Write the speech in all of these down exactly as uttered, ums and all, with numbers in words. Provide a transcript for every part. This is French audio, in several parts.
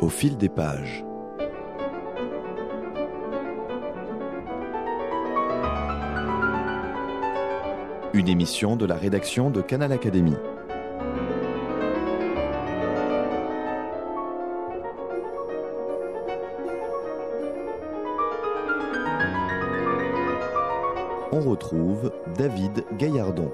Au fil des pages. Une émission de la rédaction de Canal Académie. On retrouve David Gaillardon.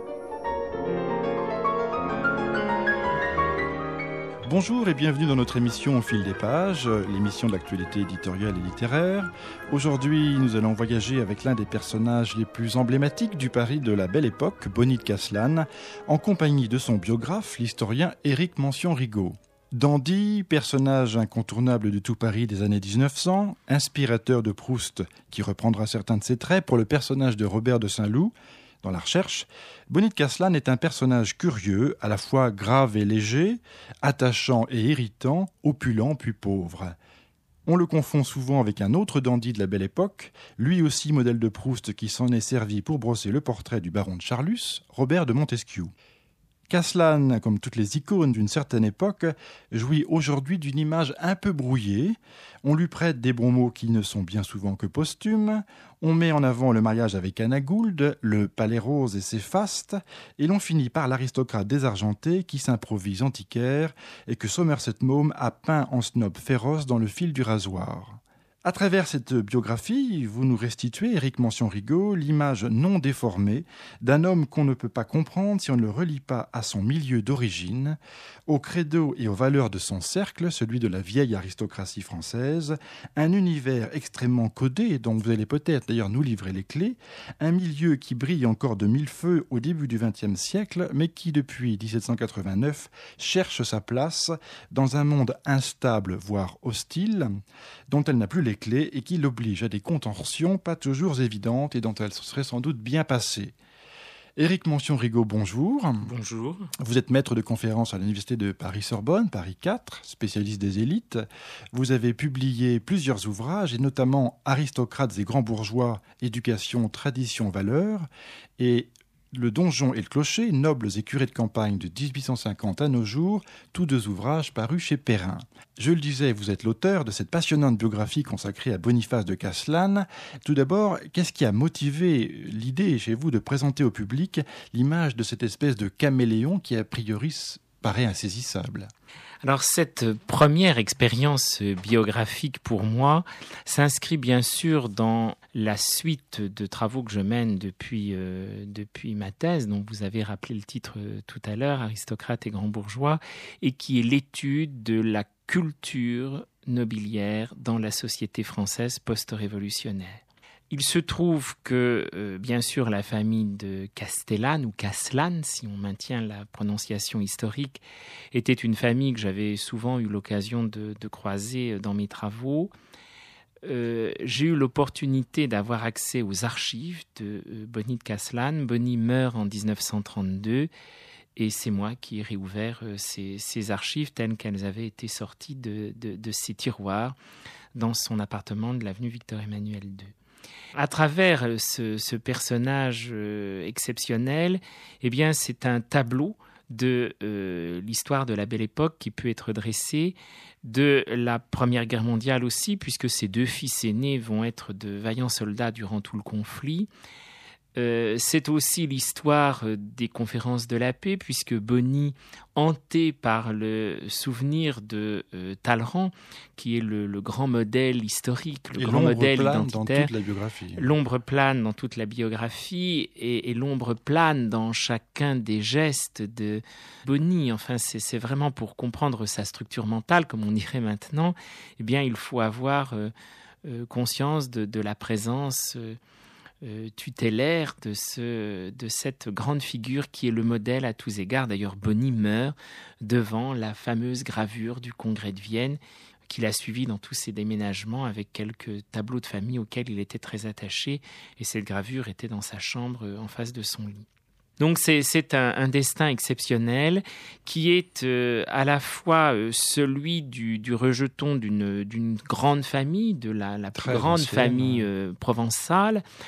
Bonjour et bienvenue dans notre émission Au fil des pages, l'émission de l'actualité éditoriale et littéraire. Aujourd'hui, nous allons voyager avec l'un des personnages les plus emblématiques du Paris de la Belle Époque, Bonny de Castelane, en compagnie de son biographe, l'historien Éric Mansion-Rigaud. Dandy, personnage incontournable de tout Paris des années dix-neuf cents, inspirateur de Proust qui reprendra certains de ses traits pour le personnage de Robert de Saint-Loup, dans La Recherche, Bonny de Castelane est un personnage curieux, à la fois grave et léger, attachant et irritant, opulent puis pauvre. On le confond souvent avec un autre dandy de la Belle Époque, lui aussi modèle de Proust qui s'en est servi pour brosser le portrait du baron de Charlus, Robert de Montesquiou. Castelane, comme toutes les icônes d'une certaine époque, jouit aujourd'hui d'une image un peu brouillée. On lui prête des bons mots qui ne sont bien souvent que posthumes. On met en avant le mariage avec Anna Gould, le palais rose et ses fastes, et l'on finit par l'aristocrate désargenté qui s'improvise antiquaire et que Somerset Maugham a peint en snob féroce dans Le fil du rasoir. À travers cette biographie, vous nous restituez, Éric Mansion-Rigaud, l'image non déformée d'un homme qu'on ne peut pas comprendre si on ne le relie pas à son milieu d'origine, au credo et aux valeurs de son cercle, celui de la vieille aristocratie française, un univers extrêmement codé dont vous allez peut-être d'ailleurs nous livrer les clés, un milieu qui brille encore de mille feux au début du vingtième siècle, mais qui depuis dix-sept cent quatre-vingt-neuf cherche sa place dans un monde instable, voire hostile, dont elle n'a plus les clés et qui l'oblige à des contentions pas toujours évidentes et dont elle se serait sans doute bien passée. Éric Mansion-Rigaud, bonjour. Bonjour. Vous êtes maître de conférences à l'Université de Paris-Sorbonne, Paris quatre, spécialiste des élites. Vous avez publié plusieurs ouvrages, et notamment Aristocrates et grands bourgeois, éducation, tradition, valeurs, et Le donjon et le clocher, nobles et curés de campagne de dix-huit cent cinquante à nos jours, tous deux ouvrages parus chez Perrin. Je le disais, vous êtes l'auteur de cette passionnante biographie consacrée à Boniface de Castelane. Tout d'abord, qu'est-ce qui a motivé l'idée chez vous de présenter au public l'image de cette espèce de caméléon qui a priori paraît insaisissable ? Alors cette première expérience biographique pour moi s'inscrit bien sûr dans la suite de travaux que je mène depuis, euh, depuis ma thèse, dont vous avez rappelé le titre tout à l'heure, Aristocrates et grands bourgeois, et qui est l'étude de la culture nobiliaire dans la société française post-révolutionnaire. Il se trouve que, euh, bien sûr, la famille de Castelane, ou Castelane, si on maintient la prononciation historique, était une famille que j'avais souvent eu l'occasion de, de croiser dans mes travaux. Euh, j'ai eu l'opportunité d'avoir accès aux archives de euh, Bonny de Castelane. Bonny meurt en dix-neuf cent trente-deux et c'est moi qui ai réouvert euh, ces, ces archives telles qu'elles avaient été sorties de, de, de ses tiroirs dans son appartement de l'avenue Victor-Emmanuel deux. À travers ce, ce personnage euh, exceptionnel, eh bien, c'est un tableau de euh, l'histoire de la Belle Époque qui peut être dressé, de la Première Guerre mondiale aussi, puisque ses deux fils aînés vont être de vaillants soldats durant tout le conflit. Euh, c'est aussi l'histoire des conférences de la paix, puisque Bonny, hanté par le souvenir de euh, Talleyrand, qui est le, le grand modèle historique, le et grand modèle identitaire, dans toute la biographie. L'ombre plane dans toute la biographie, et, et l'ombre plane dans chacun des gestes de Bonny. Enfin, c'est, c'est vraiment pour comprendre sa structure mentale, comme on dirait maintenant, eh bien, il faut avoir euh, euh, conscience de, de la présence euh, Euh, tutélaire de, ce, de cette grande figure qui est le modèle à tous égards. D'ailleurs, Bonny meurt devant la fameuse gravure du Congrès de Vienne qu'il a suivi dans tous ses déménagements avec quelques tableaux de famille auxquels il était très attaché, et cette gravure était dans sa chambre en face de son lit. Donc c'est, c'est un, un destin exceptionnel qui est euh, à la fois euh, celui du, du rejeton d'une, d'une grande famille, de la, la plus grande ancienne. famille euh, provençale,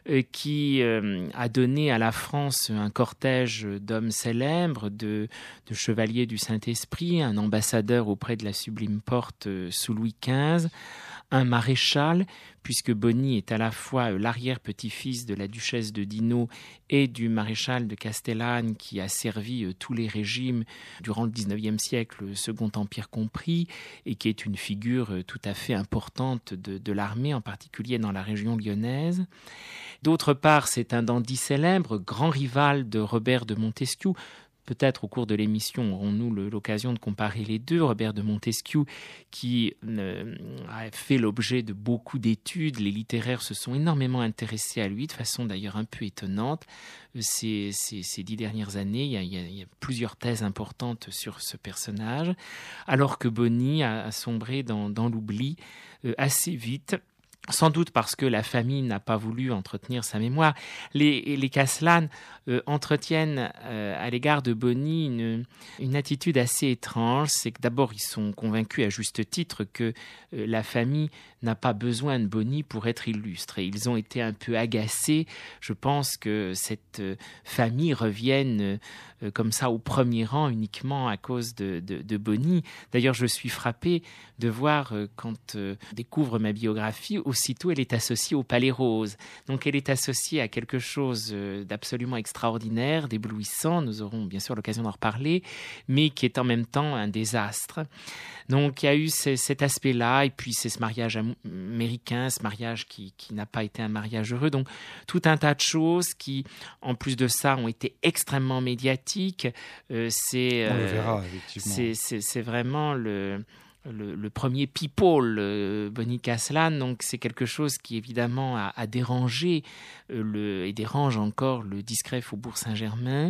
euh, qui euh, a donné à la France un cortège d'hommes célèbres, de, de chevaliers du Saint-Esprit, un ambassadeur auprès de la Sublime Porte euh, sous Louis quinze, un maréchal, puisque Bonny est à la fois l'arrière-petit-fils de la duchesse de Dino et du maréchal de Castellane, qui a servi tous les régimes durant le dix-neuvième siècle, le Second Empire compris, et qui est une figure tout à fait importante de, de l'armée, en particulier dans la région lyonnaise. D'autre part, c'est un dandy célèbre, grand rival de Robert de Montesquieu. Peut-être au cours de l'émission aurons-nous l'occasion de comparer les deux. Robert de Montesquieu, qui euh, a fait l'objet de beaucoup d'études. Les littéraires se sont énormément intéressés à lui, de façon d'ailleurs un peu étonnante. Ces, ces, ces dix dernières années, il y, a, il, y a, il y a plusieurs thèses importantes sur ce personnage, alors que Bonny a, a sombré dans, dans l'oubli euh, assez vite. Sans doute parce que la famille n'a pas voulu entretenir sa mémoire. Les, les Castellane euh, entretiennent euh, à l'égard de Bonny une, une attitude assez étrange. C'est que d'abord, ils sont convaincus à juste titre que euh, la famille n'a pas besoin de Bonny pour être illustre. Et ils ont été un peu agacés. Je pense que cette euh, famille revienne euh, comme ça au premier rang uniquement à cause de, de, de Bonny. D'ailleurs, je suis frappé de voir euh, quand euh, je découvre ma biographie, aussitôt elle est associée au Palais Rose. Donc elle est associée à quelque chose euh, d'absolument extraordinaire, d'éblouissant, nous aurons bien sûr l'occasion d'en reparler, mais qui est en même temps un désastre. Donc il y a eu ce, cet aspect-là, et puis c'est ce mariage américain, ce mariage qui, qui n'a pas été un mariage heureux. Donc tout un tas de choses qui, en plus de ça, ont été extrêmement médiatiques. Euh, c'est, On le euh, verra, effectivement. C'est, c'est, c'est vraiment le... Le, le premier people, euh, Bonny Castellane, donc c'est quelque chose qui évidemment a, a dérangé euh, le, et dérange encore le discret Faubourg Saint-Germain.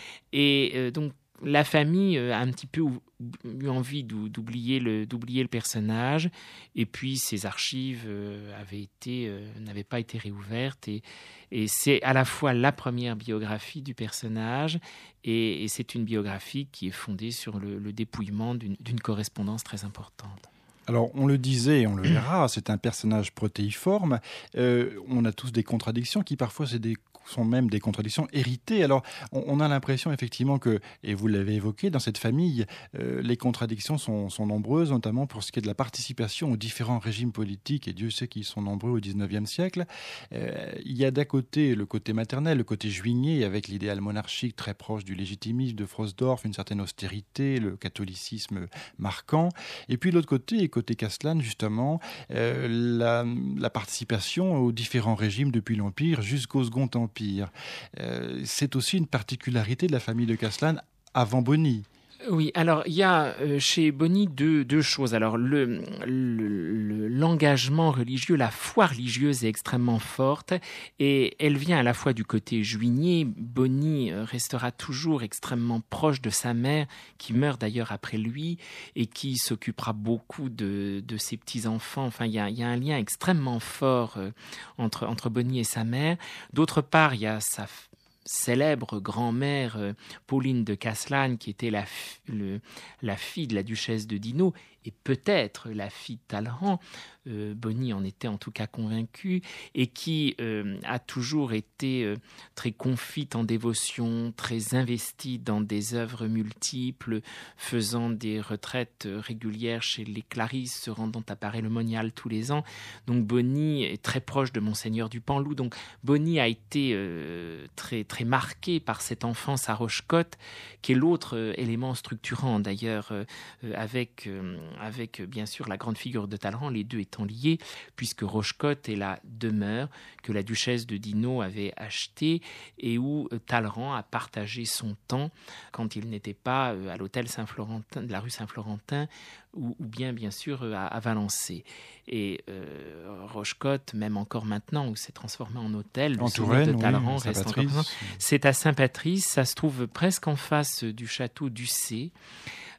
Et euh, donc la famille a un petit peu eu envie d'oublier le, d'oublier le personnage, et puis ses archives euh, avaient été, euh, n'avaient pas été réouvertes, et, et c'est à la fois la première biographie du personnage, et, et c'est une biographie qui est fondée sur le, le dépouillement d'une, d'une correspondance très importante. Alors, on le disait et on le verra, c'est un personnage protéiforme. Euh, on a tous des contradictions qui, parfois, c'est des, sont même des contradictions héritées. Alors, on, on a l'impression, effectivement, que, et vous l'avez évoqué, dans cette famille, euh, les contradictions sont, sont nombreuses, notamment pour ce qui est de la participation aux différents régimes politiques, et Dieu sait qu'ils sont nombreux au dix-neuvième siècle. Euh, il y a d'un côté le côté maternel, le côté juigné, avec l'idéal monarchique très proche du légitimisme de Frosdorf, une certaine austérité, le catholicisme marquant. Et puis, de l'autre côté, côté Castellane, justement, euh, la, la participation aux différents régimes depuis l'Empire jusqu'au Second Empire. Euh, c'est aussi une particularité de la famille de Castellane avant Bonny. Oui, alors il y a euh, chez Bonny deux, deux choses. Alors le, le, le, l'engagement religieux, la foi religieuse est extrêmement forte, et elle vient à la fois du côté juigné. Bonny euh, restera toujours extrêmement proche de sa mère, qui meurt d'ailleurs après lui, et qui s'occupera beaucoup de, de ses petits-enfants. Enfin, il y a, il y a un lien extrêmement fort euh, entre, entre Bonny et sa mère. D'autre part, il y a sa célèbre grand-mère euh, Pauline de Castellane, qui était la, f- le, la fille de la duchesse de Dino, et peut-être la fille de Talleyrand, euh, Bonny en était en tout cas convaincu, et qui euh, a toujours été euh, très confite en dévotion, très investie dans des œuvres multiples, faisant des retraites régulières chez les Clarisses, se rendant à Paray-le-Monial tous les ans. Donc Bonny est très proche de Monseigneur du Panloup. Donc Bonny a été euh, très, très marqué par cette enfance à Rochecotte, qui est l'autre euh, élément structurant d'ailleurs, euh, avec... Euh, avec bien sûr la grande figure de Talleyrand, les deux étant liés, puisque Rochecotte est la demeure que la duchesse de Dino avait achetée, et où Talleyrand a partagé son temps quand il n'était pas à l'hôtel Saint-Florentin, de la rue Saint-Florentin, ou, ou bien bien sûr à, à Valençay. Et euh, Rochecotte, même encore maintenant, où c'est transformé en hôtel, le souvenir de Talleyrand oui, reste encore présent. C'est à Saint-Patrice, ça se trouve presque en face du château d'Ussé.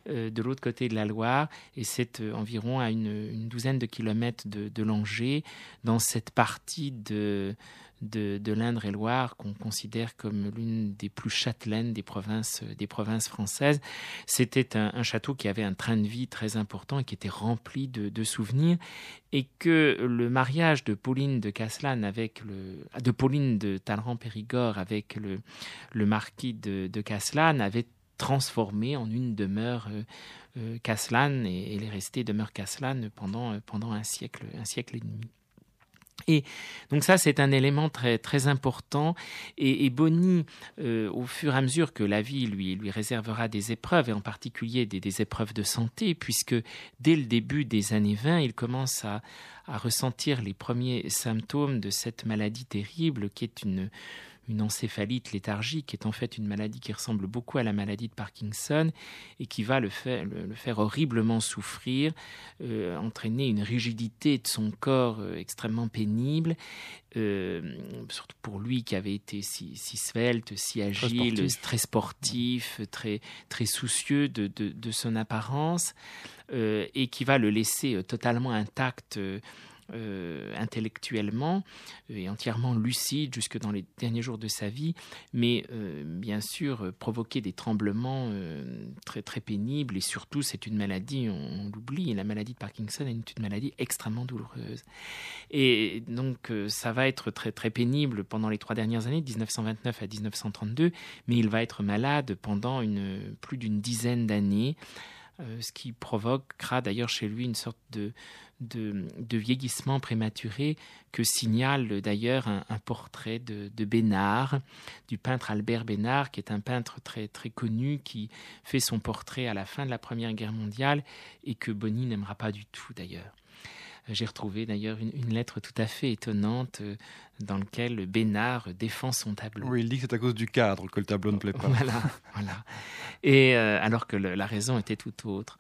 euh, de l'autre côté de la Loire, et c'est euh, environ à une, une douzaine de kilomètres de, de Langeais, dans cette partie de, de, de l'Indre-et-Loire qu'on considère comme l'une des plus châtelaines des provinces, des provinces françaises. C'était un, un château qui avait un train de vie très important et qui était rempli de, de souvenirs, et que le mariage de Pauline de Castelane avec le, de Pauline de Talleyrand-Périgord avec le, le marquis de, de Castelane avait transformé en une demeure euh, euh, Castelane, et elle est restée demeure Castelane pendant, euh, pendant un siècle, un siècle et demi. Et donc ça, c'est un élément très, très important. Et, et Bonny, euh, au fur et à mesure que la vie lui, lui réservera des épreuves, et en particulier des, des épreuves de santé, puisque dès le début des années vingt, il commence à, à ressentir les premiers symptômes de cette maladie terrible qui est une... une encéphalite léthargique, qui est en fait une maladie qui ressemble beaucoup à la maladie de Parkinson et qui va le faire, le, le faire horriblement souffrir, euh, entraîner une rigidité de son corps euh, extrêmement pénible, euh, surtout pour lui qui avait été si, si svelte, si agile, très sportif, très, sportif, très, très soucieux de, de, de son apparence, euh, et qui va le laisser totalement intact euh, Euh, intellectuellement et entièrement lucide jusque dans les derniers jours de sa vie, mais euh, bien sûr euh, provoquer des tremblements euh, très très pénibles, et surtout c'est une maladie, on, on l'oublie, la maladie de Parkinson est une, une maladie extrêmement douloureuse, et donc euh, ça va être très très pénible pendant les trois dernières années, de dix-neuf cent vingt-neuf à dix-neuf cent trente-deux, mais il va être malade pendant une, plus d'une dizaine d'années, euh, ce qui provoquera d'ailleurs chez lui une sorte de De, de vieillissement prématuré que signale d'ailleurs un, un portrait de, de Bénard, du peintre Albert Bénard, qui est un peintre très, très connu, qui fait son portrait à la fin de la Première Guerre mondiale et que Bonny n'aimera pas du tout d'ailleurs. J'ai retrouvé d'ailleurs une, une lettre tout à fait étonnante euh, dans laquelle Bénard défend son tableau. Oui, il dit que c'est à cause du cadre que le tableau ne plaît pas. Voilà, voilà. Et euh, alors que le, la raison était tout autre.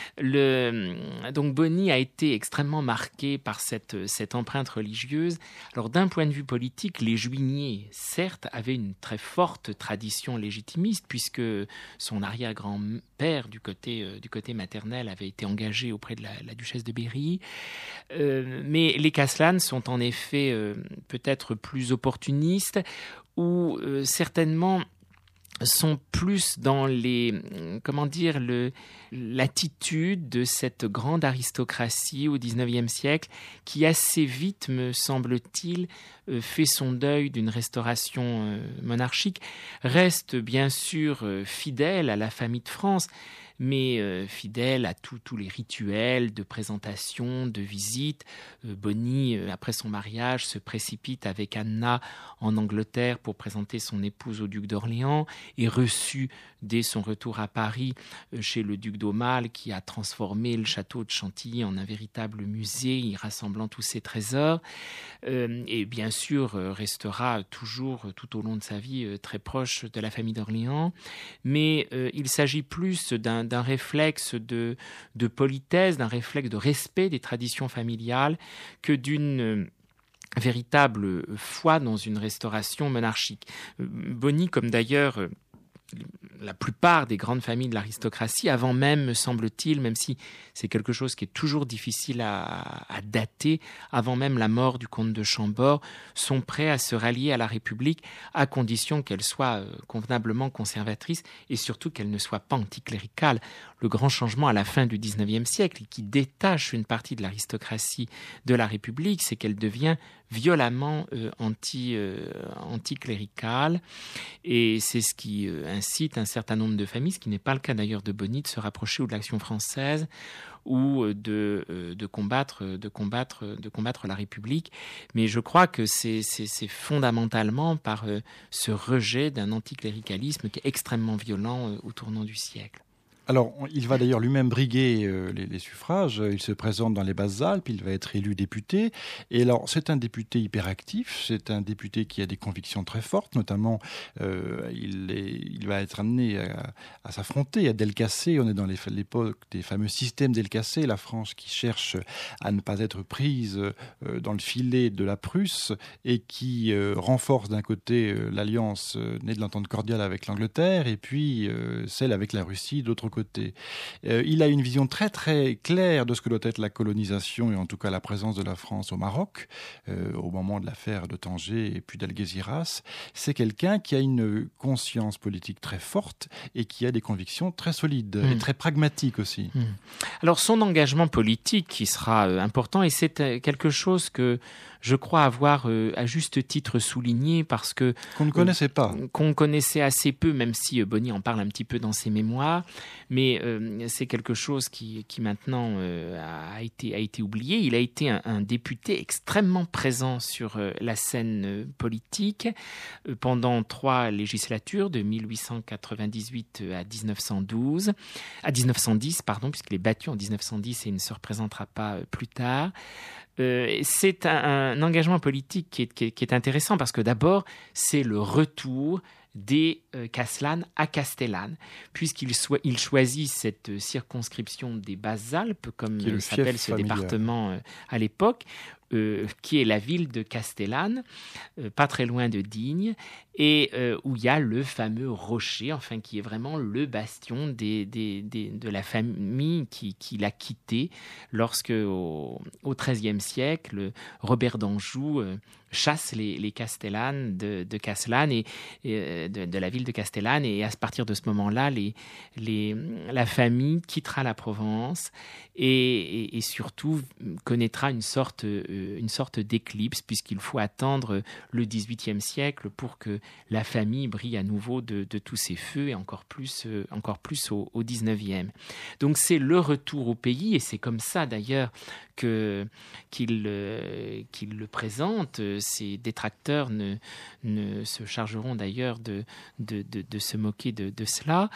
Le, donc Bonny a été extrêmement marqué par cette, cette empreinte religieuse. Alors d'un point de vue politique, les Juigné, certes, avaient une très forte tradition légitimiste, puisque son arrière-grand-père du côté, euh, du côté maternel avait été engagé auprès de la, la duchesse de Berry. Euh, mais les Castelane sont en effet euh, peut-être plus opportunistes, ou euh, certainement sont plus dans les, comment dire, le, l'attitude de cette grande aristocratie au dix-neuvième siècle qui assez vite, me semble-t-il, euh, fait son deuil d'une restauration euh, monarchique, reste bien sûr euh, fidèle à la famille de France, mais euh, fidèle à tous les rituels de présentation, de visite. Euh, Bonny, euh, après son mariage, se précipite avec Anna en Angleterre pour présenter son épouse au duc d'Orléans, et reçu dès son retour à Paris euh, chez le duc d'Aumale, qui a transformé le château de Chantilly en un véritable musée, y rassemblant tous ses trésors. Euh, et bien sûr, euh, restera toujours, euh, tout au long de sa vie, euh, très proche de la famille d'Orléans. Mais euh, il s'agit plus d'un d'un réflexe de, de politesse, d'un réflexe de respect des traditions familiales, que d'une véritable foi dans une restauration monarchique. Bonny, comme d'ailleurs la plupart des grandes familles de l'aristocratie, avant même, me semble-t-il, même si c'est quelque chose qui est toujours difficile à, à dater, avant même la mort du comte de Chambord, sont prêts à se rallier à la République, à condition qu'elle soit convenablement conservatrice et surtout qu'elle ne soit pas anticléricale. Le grand changement à la fin du dix-neuvième siècle, qui détache une partie de l'aristocratie de la République, c'est qu'elle devient violemment euh, anti, euh, anticléricale, et c'est ce qui euh, incite un certain nombre de familles, ce qui n'est pas le cas d'ailleurs de Bonny, de se rapprocher ou de l'Action française ou de, euh, de, combattre, de, combattre, de combattre la République. Mais je crois que c'est, c'est, c'est fondamentalement par euh, ce rejet d'un anticléricalisme qui est extrêmement violent euh, au tournant du siècle. Alors, il va d'ailleurs lui-même briguer euh, les, les suffrages. Il se présente dans les Basses-Alpes, il va être élu député. Et alors, c'est un député hyperactif, c'est un député qui a des convictions très fortes, notamment, euh, il, est, il va être amené à, à s'affronter à Delcassé. On est dans les, l'époque des fameux systèmes Delcassé, la France qui cherche à ne pas être prise euh, dans le filet de la Prusse et qui euh, renforce d'un côté euh, l'alliance euh, née de l'entente cordiale avec l'Angleterre et puis euh, celle avec la Russie d'autre côté. côté. Euh, il a une vision très très claire de ce que doit être la colonisation et en tout cas la présence de la France au Maroc, euh, au moment de l'affaire de Tanger et puis d'Algésiras. C'est quelqu'un qui a une conscience politique très forte et qui a des convictions très solides mmh. et très pragmatiques aussi. Mmh. Alors son engagement politique qui sera euh, important, et c'est euh, quelque chose que je crois avoir euh, à juste titre souligné parce que... Qu'on ne connaissait pas. Euh, qu'on connaissait assez peu, même si euh, Bonny en parle un petit peu dans ses mémoires, mais euh, c'est quelque chose qui, qui maintenant euh, a, été, a été oublié. Il a été un, un député extrêmement présent sur euh, la scène euh, politique euh, pendant trois législatures, de mille huit cent quatre-vingt-dix-huit à dix-neuf cent douze, à dix-neuf cent dix, pardon, puisqu'il est battu en dix-neuf cent dix et il ne se représentera pas euh, plus tard. Euh, c'est un, un engagement politique qui est, qui, est, qui est intéressant parce que d'abord, c'est le retour des euh, Castellane à Castellane, puisqu'il so- il choisit cette circonscription des Basses-Alpes, comme euh, s'appelle ce familial. département euh, à l'époque, euh, qui est la ville de Castellane, euh, pas très loin de Digne, et euh, où il y a le fameux rocher, enfin qui est vraiment le bastion des, des, des, de la famille qui, qui l'a quitté lorsque, au, au XIIIe siècle, Robert d'Anjou euh, chasse les, les Castellanes de, de Castellane et, et de, de la ville de Castellane, et à partir de ce moment-là, les, les, la famille quittera la Provence et, et, et surtout connaîtra une sorte, une sorte d'éclipse, puisqu'il faut attendre le dix-huitième siècle pour que la famille brille à nouveau de, de tous ses feux, et encore plus, encore plus au, au dix-neuvième. Donc c'est le retour au pays, et c'est comme ça d'ailleurs que, qu'il, euh, qu'il le présente. Ses détracteurs ne, ne se chargeront d'ailleurs de, de, de, de se moquer de, de cela.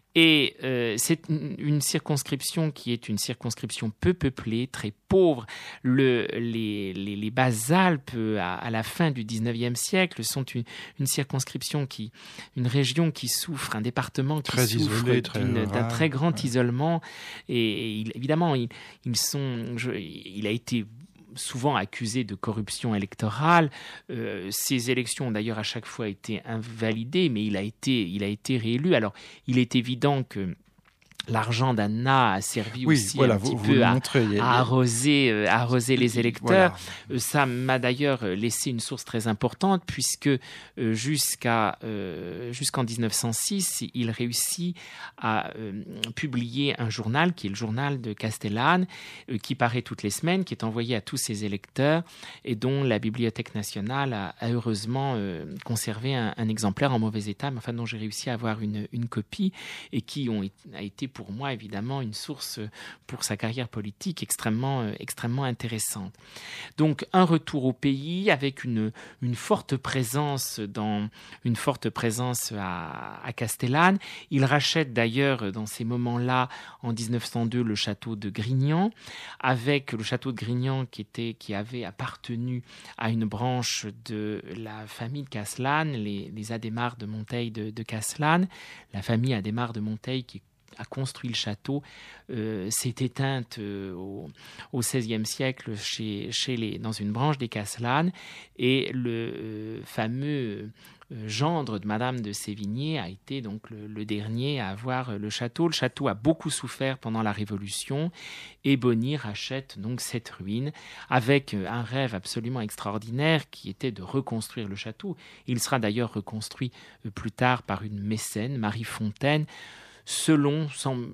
Et euh, c'est une circonscription qui est une circonscription peu peuplée, très pauvre. Le, les, les, les Basses-Alpes, à, à la fin du dix-neuvième siècle, sont une, une circonscription qui, une région qui souffre, un département qui très souffre isolé, très d'une, d'un très grand ouais. isolement. Et, et il, évidemment, ils, ils sont, je, il a été souvent accusé de corruption électorale. Euh, ces élections ont d'ailleurs à chaque fois été invalidées, mais il a été, il a été réélu. Alors, il est évident que l'argent d'Anna a servi oui, aussi voilà, un vous, petit vous peu à, montrez, à arroser, euh, à arroser les électeurs. Voilà. Ça m'a d'ailleurs laissé une source très importante, puisque euh, jusqu'à, euh, jusqu'en dix-neuf cent six, il réussit à euh, publier un journal, qui est le journal de Castellane, euh, qui paraît toutes les semaines, qui est envoyé à tous ses électeurs, et dont la Bibliothèque nationale a, a heureusement euh, conservé un, un exemplaire en mauvais état, mais enfin dont j'ai réussi à avoir une, une copie, et qui ont, a été pour moi, évidemment, une source pour sa carrière politique extrêmement, euh, extrêmement intéressante. Donc, un retour au pays avec une, une forte présence dans une forte présence à, à Castellane. Il rachète d'ailleurs, dans ces moments-là, en dix-neuf cent deux, le château de Grignan, avec le château de Grignan qui, était, qui avait appartenu à une branche de la famille de Castellane, les, les Adhémar de Monteil de, de Castellane. La famille Adhémar de Monteil qui a construit le château, euh, s'est éteinte euh, au, au seizième siècle chez, chez les, dans une branche des Castellane, et le euh, fameux euh, gendre de Madame de Sévigné a été donc le, le dernier à avoir le château. Le château a beaucoup souffert pendant la Révolution, et Bonny rachète donc cette ruine avec un rêve absolument extraordinaire qui était de reconstruire le château. Il sera d'ailleurs reconstruit euh, plus tard par une mécène, Marie Fontaine, selon,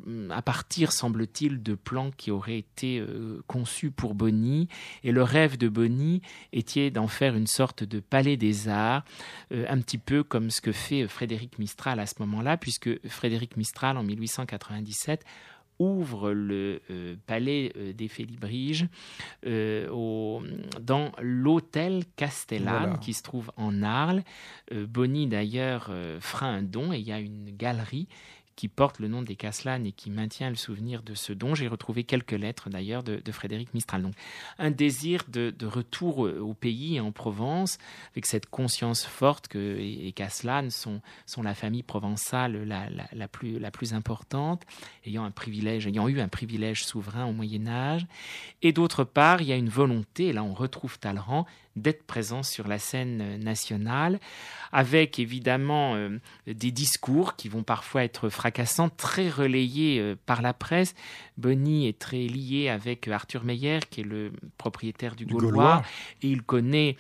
à partir, semble-t-il, de plans qui auraient été euh, conçus pour Bonny. Et le rêve de Bonny était d'en faire une sorte de palais des arts, euh, un petit peu comme ce que fait Frédéric Mistral à ce moment-là, puisque Frédéric Mistral, en mille huit cent quatre-vingt-dix-sept, ouvre le euh, palais euh, des Félibriges euh, au, dans l'hôtel Castellane, voilà, qui se trouve en Arles. Euh, Bonny, d'ailleurs, euh, fera un don, et il y a une galerie qui porte le nom des Castellane et qui maintient le souvenir de ce don. J'ai retrouvé quelques lettres d'ailleurs de, de Frédéric Mistral. Donc, un désir de, de retour au pays et en Provence, avec cette conscience forte que les Castellane sont, sont la famille provençale la, la, la, plus, la plus importante, ayant, un privilège, ayant eu un privilège souverain au Moyen-Âge. Et d'autre part, il y a une volonté, et là on retrouve Talleyrand, d'être présent sur la scène nationale, avec évidemment euh, des discours qui vont parfois être fragmentés, fracassante, très relayée euh, par la presse. Bonny est très lié avec Arthur Meyer, qui est le propriétaire du, du Gaulois, Gaulois, et il connaît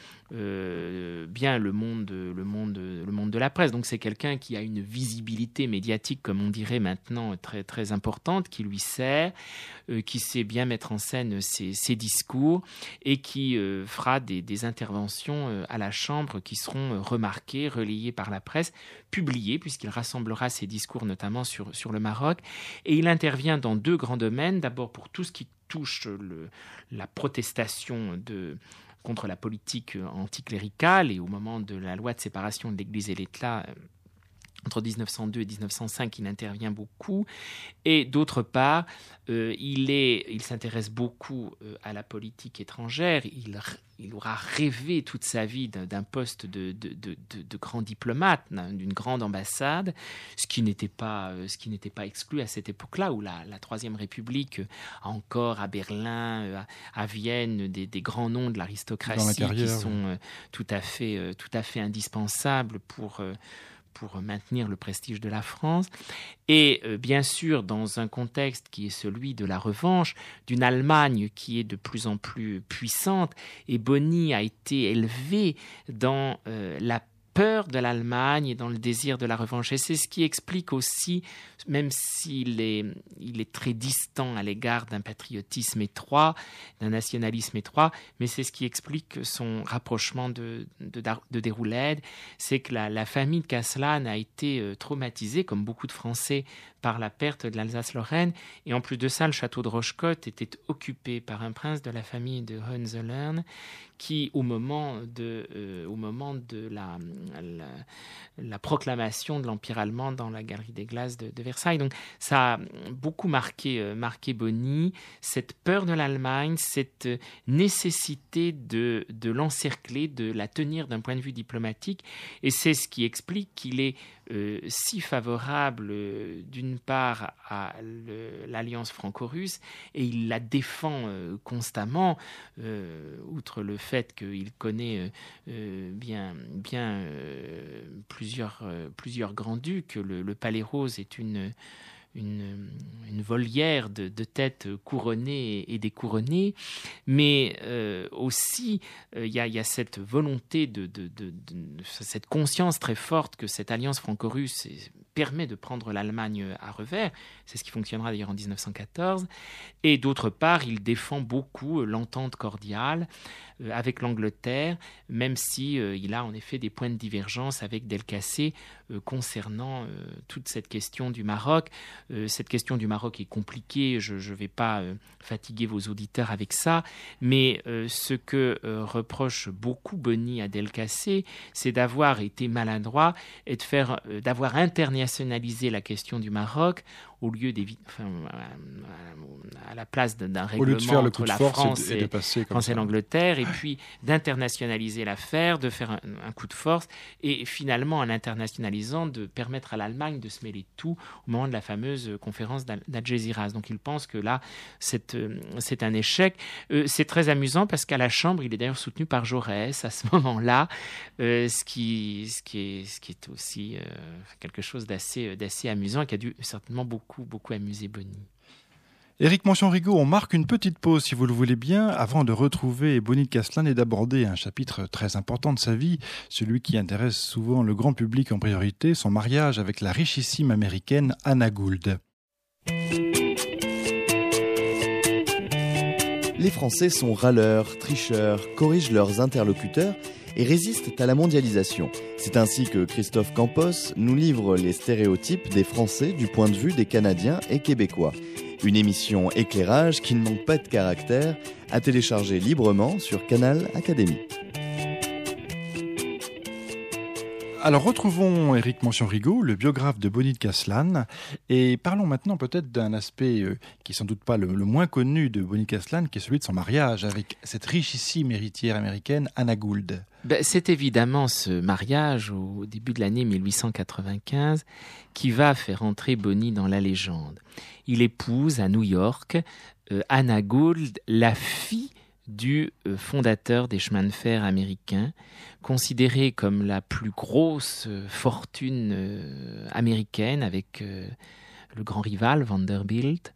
euh, bien le monde, le, monde, le monde de la presse. Donc c'est quelqu'un qui a une visibilité médiatique, comme on dirait maintenant, très, très importante, qui lui sert, euh, qui sait bien mettre en scène ses, ses discours et qui euh, fera des, des interventions euh, à la Chambre qui seront euh, remarquées, relayées par la presse, publiées, puisqu'il rassemblera ses discours notamment sur, sur le Maroc. Et il intervient dans deux grands domaines. D'abord pour tout ce qui touche le, la protestation de... contre la politique anticléricale, et au moment de la loi de séparation de l'Église et l'État, entre dix-neuf cent deux et dix-neuf cent cinq, il intervient beaucoup. Et d'autre part, euh, il, est, il s'intéresse beaucoup euh, à la politique étrangère. Il, il aura rêvé toute sa vie d'un, d'un poste de, de, de, de, de grand diplomate, d'une grande ambassade, ce qui n'était pas, ce qui n'était pas exclu à cette époque-là, où la, la Troisième République a encore à Berlin, à, à Vienne, des, des grands noms de l'aristocratie qui sont euh, tout à fait, euh, tout à fait indispensables pour... Euh, pour maintenir le prestige de la France. Et euh, bien sûr, dans un contexte qui est celui de la revanche, d'une Allemagne qui est de plus en plus puissante, et Bonny a été élevé dans euh, la peur de l'Allemagne et dans le désir de la revanche. Et c'est ce qui explique aussi, même s'il est, il est très distant à l'égard d'un patriotisme étroit, d'un nationalisme étroit, mais c'est ce qui explique son rapprochement de, de, de Déroulède, c'est que la, la famille de Casselane a été traumatisée, comme beaucoup de Français, par la perte de l'Alsace-Lorraine. Et en plus de ça, le château de Rochecotte était occupé par un prince de la famille de Hohenzollern qui, au moment de, euh, au moment de la, la, la proclamation de l'Empire allemand dans la Galerie des Glaces de, de Versailles. Donc ça a beaucoup marqué, euh, marqué Bonny, cette peur de l'Allemagne, cette nécessité de, de l'encercler, de la tenir d'un point de vue diplomatique. Et c'est ce qui explique qu'il est euh, si favorable euh, d'une part à le, l'alliance franco-russe, et il la défend euh, constamment, euh, outre le fait qu'il connaît euh, euh, bien, bien euh, plusieurs, euh, plusieurs grands-ducs. Le, le Palais Rose est une... Une, une volière de, de têtes couronnées et découronnées, mais euh, aussi il euh, y, y a cette volonté, de, de, de, de, de cette conscience très forte que cette alliance franco-russe permet de prendre l'Allemagne à revers. C'est ce qui fonctionnera d'ailleurs en dix-neuf cent quatorze. Et d'autre part, il défend beaucoup l'entente cordiale euh, avec l'Angleterre, même si euh, il a en effet des points de divergence avec Delcassé euh, concernant euh, toute cette question du Maroc. Euh, cette question du Maroc est compliquée, je ne vais pas euh, fatiguer vos auditeurs avec ça, mais euh, ce que euh, reproche beaucoup Bonny à Delcassé, c'est d'avoir été maladroit et de faire, euh, d'avoir internationalisé la question du Maroc au lieu d'éviter, enfin, à la place d'un règlement entre la France et, et, France et l'Angleterre, et puis d'internationaliser l'affaire, de faire un, un coup de force, et finalement, en internationalisant, de permettre à l'Allemagne de se mêler de tout au moment de la fameuse conférence d'Algeciras. Donc il pense que là, c'est, euh, c'est un échec. Euh, c'est très amusant parce qu'à la Chambre, il est d'ailleurs soutenu par Jaurès à ce moment-là, euh, ce, qui, ce, qui est, ce qui est aussi euh, quelque chose d'assez, d'assez amusant et qui a dû certainement beaucoup Beaucoup, beaucoup amusé Bonny. Éric Monchon-Rigaud, on marque une petite pause, si vous le voulez bien, avant de retrouver Bonny de Casselane et d'aborder un chapitre très important de sa vie, celui qui intéresse souvent le grand public en priorité, son mariage avec la richissime américaine Anna Gould. Les Français sont râleurs, tricheurs, corrigent leurs interlocuteurs et résistent à la mondialisation. C'est ainsi que Christophe Campos nous livre les stéréotypes des Français du point de vue des Canadiens et Québécois. Une émission éclairage qui ne manque pas de caractère, à télécharger librement sur Canal Académie. Alors retrouvons Éric Monchon-Rigaud, le biographe de Bonny de Casselane, et parlons maintenant peut-être d'un aspect euh, qui est sans doute pas le, le moins connu de Bonny de Casselane, qui est celui de son mariage avec cette richissime héritière américaine Anna Gould. Ben, c'est évidemment ce mariage au début de l'année mille huit cent quatre-vingt-quinze qui va faire entrer Bonny dans la légende. Il épouse à New York euh, Anna Gould, la fille du euh, fondateur des chemins de fer américains, considéré comme la plus grosse euh, fortune euh, américaine avec euh, le grand rival Vanderbilt.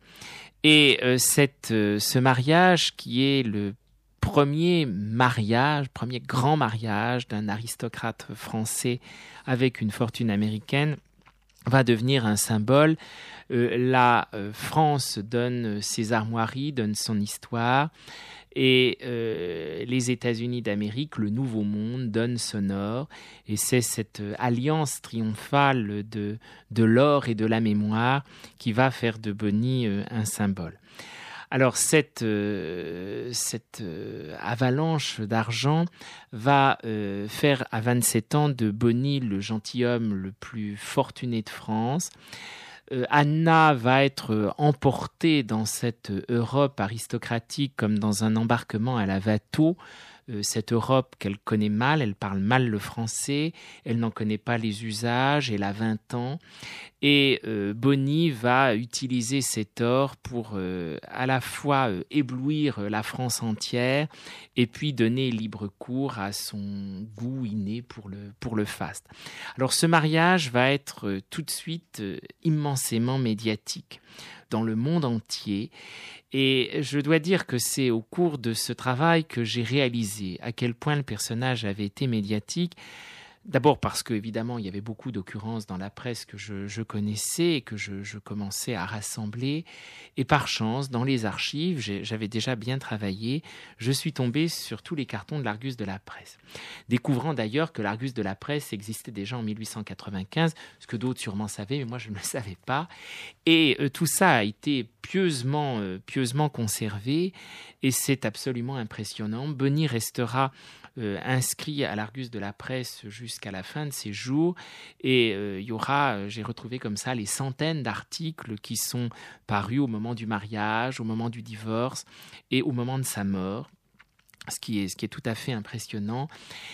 Et euh, cette, euh, ce mariage qui est le premier mariage, premier grand mariage d'un aristocrate français avec une fortune américaine, va devenir un symbole. Euh, la euh, France donne ses armoiries, donne son histoire, et euh, les États-Unis d'Amérique, le Nouveau Monde, donne son or. Et c'est cette euh, alliance triomphale de, de l'or et de la mémoire qui va faire de Bonny euh, un symbole. Alors cette, euh, cette euh, avalanche d'argent va euh, faire à vingt-sept ans de Bonny le gentilhomme le plus fortuné de France. Euh, Anna va être emportée dans cette Europe aristocratique comme dans un embarquement à la Watteau. Euh, cette Europe qu'elle connaît mal, elle parle mal le français, elle n'en connaît pas les usages, elle a vingt ans. Et euh, Bonny va utiliser cet or pour euh, à la fois euh, éblouir la France entière et puis donner libre cours à son goût inné pour le, pour le faste. Alors ce mariage va être euh, tout de suite euh, immensément médiatique dans le monde entier. Et je dois dire que c'est au cours de ce travail que j'ai réalisé à quel point le personnage avait été médiatique. D'abord parce qu'évidemment, il y avait beaucoup d'occurrences dans la presse que je, je connaissais et que je, je commençais à rassembler. Et par chance, dans les archives, j'ai, j'avais déjà bien travaillé, je suis tombé sur tous les cartons de l'Argus de la presse. Découvrant d'ailleurs que l'Argus de la presse existait déjà en mille huit cent quatre-vingt-quinze, ce que d'autres sûrement savaient, mais moi je ne le savais pas. Et euh, tout ça a été pieusement, euh, pieusement conservé et c'est absolument impressionnant. Bonny restera Euh, inscrit à l'Argus de la presse jusqu'à la fin de ses jours et euh, il y aura, euh, j'ai retrouvé comme ça les centaines d'articles qui sont parus au moment du mariage, au moment du divorce et au moment de sa mort. Ce qui, est, ce qui est tout à fait impressionnant.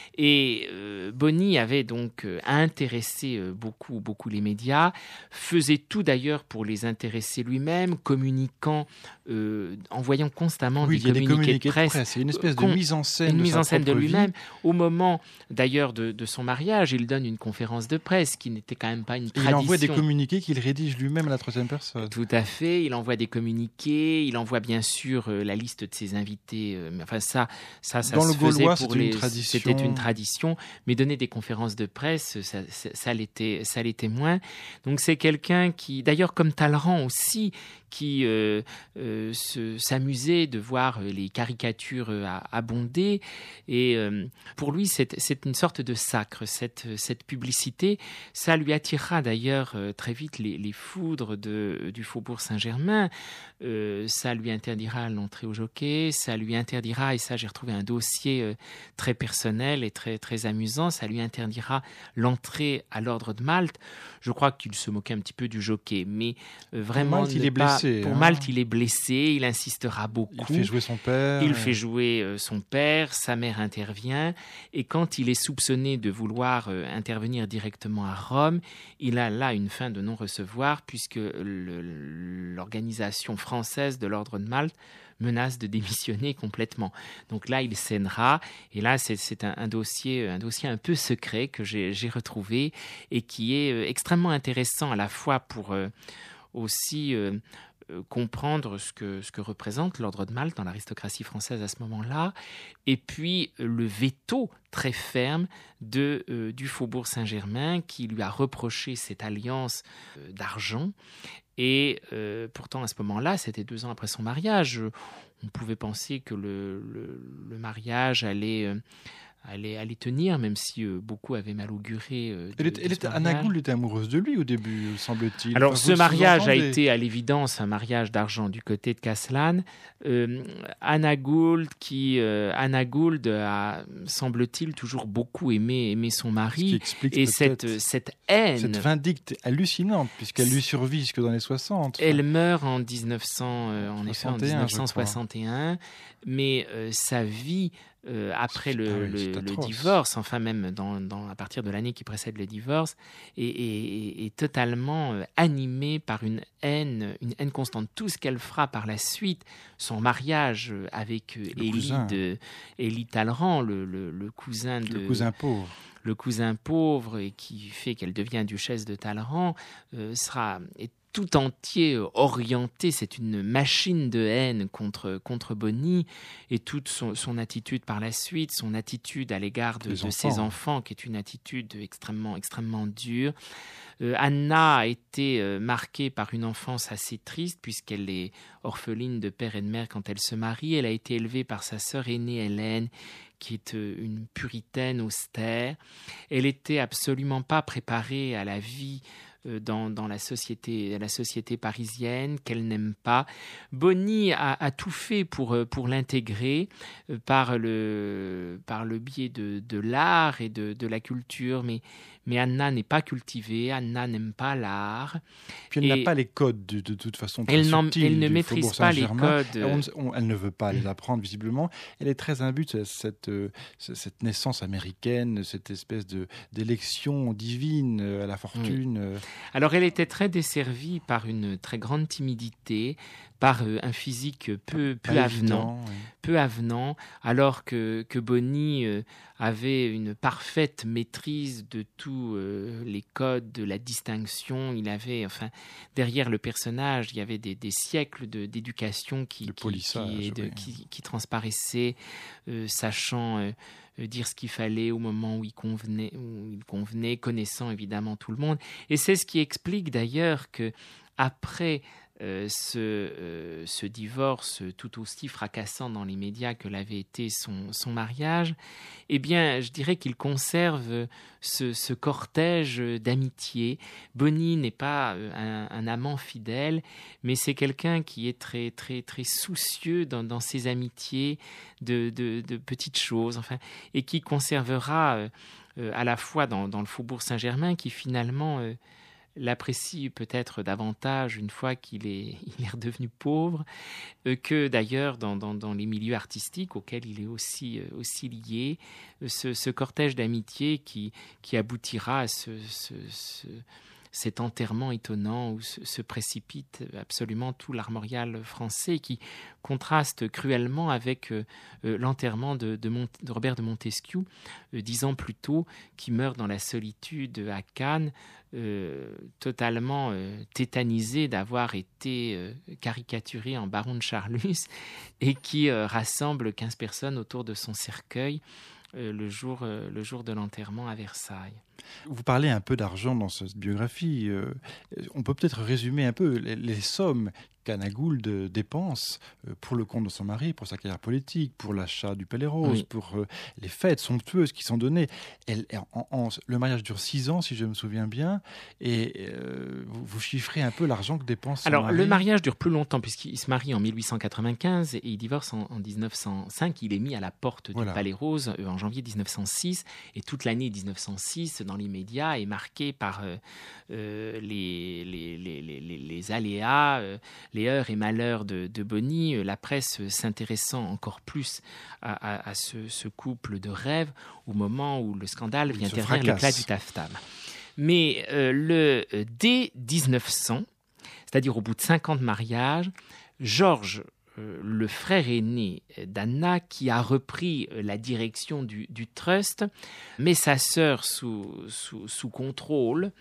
Et euh, Bonny avait donc euh, intéressé euh, beaucoup, beaucoup les médias, faisait tout d'ailleurs pour les intéresser lui-même, communiquant, euh, envoyant constamment oui, des, communiqués des communiqués de presse. de presse. C'est une espèce de con, mise en scène, une de, mise en scène de lui-même. Vie. Au moment d'ailleurs de, de son mariage, il donne une conférence de presse qui n'était quand même pas une tradition. Il envoie des communiqués qu'il rédige lui-même à la troisième personne. Tout à fait. Il envoie des communiqués. Il envoie bien sûr euh, la liste de ses invités. Euh, enfin ça, ça, ça Dans se le Gaulois, faisait pour c'était les... une tradition. C'était une tradition. Mais donner des conférences de presse, ça, ça, ça l'était, ça l'était moins. Donc c'est quelqu'un qui, d'ailleurs comme Talleyrand aussi, qui euh, euh, se, s'amusait de voir les caricatures euh, abonder. Et euh, pour lui, c'est, c'est une sorte de sacre, cette, cette publicité. Ça lui attirera d'ailleurs euh, très vite les, les foudres de, du Faubourg Saint-Germain. Euh, ça lui interdira l'entrée au jockey. Ça lui interdira, et ça j'ai retrouvé un dossier euh, très personnel et très, très amusant, ça lui interdira l'entrée à l'ordre de Malte. Je crois qu'il se moquait un petit peu du jockey, mais euh, vraiment... Pour Malte, il est blessé. Pour hein. Malte, il est blessé, il insistera beaucoup. Il fait jouer son père. Il fait jouer euh, son père, sa mère intervient, et quand il est soupçonné de vouloir euh, intervenir directement à Rome, il a là une fin de non-recevoir, puisque le, l'organisation française de l'ordre de Malte menace de démissionner complètement. Donc là, il saignera, et là, c'est, c'est un, un, dossier, un dossier un peu secret que j'ai, j'ai retrouvé, et qui est euh, extrêmement intéressant à la fois pour... Euh, aussi euh, euh, comprendre ce que, ce que représente l'ordre de Malte dans l'aristocratie française à ce moment-là, et puis euh, le veto très ferme de, euh, du Faubourg Saint-Germain qui lui a reproché cette alliance euh, d'argent. Et euh, pourtant, à ce moment-là, c'était deux ans après son mariage, on pouvait penser que le, le, le mariage allait... Euh, Allait, allait tenir, même si euh, beaucoup avaient mal auguré. Euh, de, elle était, elle était, Anna Gould était amoureuse de lui au début, semble-t-il. Alors, enfin, ce mariage a été à l'évidence un mariage d'argent du côté de Castelane. Euh, Anna Gould, qui, euh, Anna Gould a, semble-t-il, toujours beaucoup aimé, aimé son mari. Et cette, cette haine... Cette vindicte hallucinante, puisqu'elle lui survit jusque dans les soixante. Elle meurt en, dix-neuf cents, euh, en effet, en dix-neuf cent soixante et un, mais euh, sa vie euh, après le, ah oui, le, le divorce, enfin même dans, dans, à partir de l'année qui précède le divorce, est, est, est totalement euh, animée par une haine, une haine constante. Tout ce qu'elle fera par la suite, son mariage avec euh, Élie, de, Élie Talleyrand, le, le, le cousin de... Le cousin pauvre. Le cousin pauvre, et qui fait qu'elle devient duchesse de Talleyrand, euh, sera... Est tout entier orienté, c'est une machine de haine contre, contre Bonny, et toute son, son attitude par la suite, son attitude à l'égard de, de ses enfants, qui est une attitude extrêmement, extrêmement dure. Euh, Anna a été euh, marquée par une enfance assez triste, puisqu'elle est orpheline de père et de mère quand elle se marie. Elle a été élevée par sa sœur aînée Hélène, qui est euh, une puritaine austère. Elle n'était absolument pas préparée à la vie Dans, dans la société, la société parisienne, qu'elle n'aime pas. Bonny a, a tout fait pour, pour l'intégrer euh, par, le, par le biais de, de l'art et de, de la culture, mais, mais Anna n'est pas cultivée, Anna n'aime pas l'art. Puis elle et n'a pas les codes de, de, de toute façon très elle, subtils elle ne du maîtrise pas les codes. On, on, elle ne veut pas les apprendre visiblement. Elle est très imbue de cette, cette, cette naissance américaine, cette espèce de, d'élection divine à la fortune. Oui. Alors elle était très desservie par une très grande timidité, par euh, un physique peu, peu avenant, évident, oui. peu avenant, alors que, que Bonny euh, avait une parfaite maîtrise de tous euh, les codes, de la distinction. Il avait, enfin, derrière le personnage, il y avait des, des siècles de, d'éducation qui, de qui, qui, de, oui. qui, qui transparaissaient, euh, sachant euh, dire ce qu'il fallait au moment où il convenait, où il convenait, connaissant évidemment tout le monde. Et c'est ce qui explique d'ailleurs que après euh, ce, euh, ce divorce tout aussi fracassant dans les médias que l'avait été son, son mariage, eh bien, je dirais qu'il conserve ce, ce cortège d'amitié. Bonny n'est pas un, un amant fidèle, mais c'est quelqu'un qui est très, très, très soucieux dans, dans ses amitiés de, de, de petites choses, enfin, et qui conservera euh, euh, à la fois dans, dans le Faubourg Saint-Germain, qui finalement euh, l'apprécie peut-être davantage une fois qu'il est, il est redevenu pauvre, euh, que d'ailleurs dans, dans, dans les milieux artistiques auxquels il est aussi, euh, aussi lié, ce, ce cortège d'amitié qui, qui aboutira à ce, ce, ce, cet enterrement étonnant où se, se précipite absolument tout l'armorial français, qui contraste cruellement avec euh, l'enterrement de, de, Mont, de Robert de Montesquieu, euh, dix ans plus tôt, qui meurt dans la solitude à Cannes, Euh, totalement euh, tétanisé d'avoir été euh, caricaturé en baron de Charlus, et qui euh, rassemble quinze personnes autour de son cercueil euh, le, jour, euh, le jour de l'enterrement à Versailles. Vous parlez un peu d'argent dans cette biographie. Euh, on peut peut-être résumer un peu les, les sommes qu'Anna Gould dépense pour le compte de son mari, pour sa carrière politique, pour l'achat du Palais Rose, oui. pour euh, les fêtes somptueuses qui sont données. Elle, en, en, le mariage dure six ans, si je me souviens bien, et euh, vous, vous chiffrez un peu l'argent que dépense son Alors, mari. Le mariage dure plus longtemps, puisqu'il se marie en dix-huit cent quatre-vingt-quinze et il divorce en, en dix-neuf cent cinq. Il est mis à la porte voilà. du Palais Rose euh, en janvier dix-neuf cent six, et toute l'année dix-neuf cent six, dans les médias, est marquée par euh, euh, les, les, les, les, les aléas, euh, les heures et malheurs de, de Bonny, la presse s'intéressant encore plus à, à, à ce, ce couple de rêve au moment où le scandale vient ternir l'éclat du taffetas. Mais euh, le, dès dix-neuf cents, c'est-à-dire au bout de cinquante mariages, Georges, euh, le frère aîné d'Anna, qui a repris la direction du, du trust, met sa sœur sous, sous, sous contrôle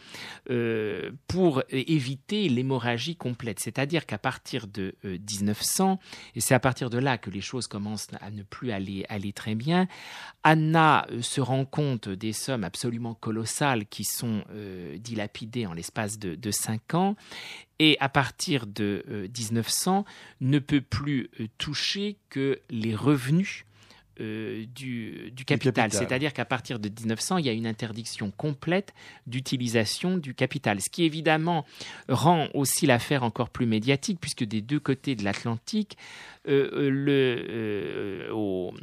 euh, pour éviter l'hémorragie complète. C'est-à-dire qu'à partir de euh, dix-neuf cents, et c'est à partir de là que les choses commencent à ne plus aller, aller très bien, Anna euh, se rend compte des sommes absolument colossales qui sont euh, dilapidées en l'espace de, de cinq ans, et à partir de euh, dix-neuf cents, ne peut plus euh, toucher que les revenus euh, du, du capital. capital. C'est-à-dire qu'à partir de dix-neuf cents, il y a une interdiction complète d'utilisation du capital. Ce qui, évidemment, rend aussi l'affaire encore plus médiatique, puisque des deux côtés de l'Atlantique, euh, le, euh, au,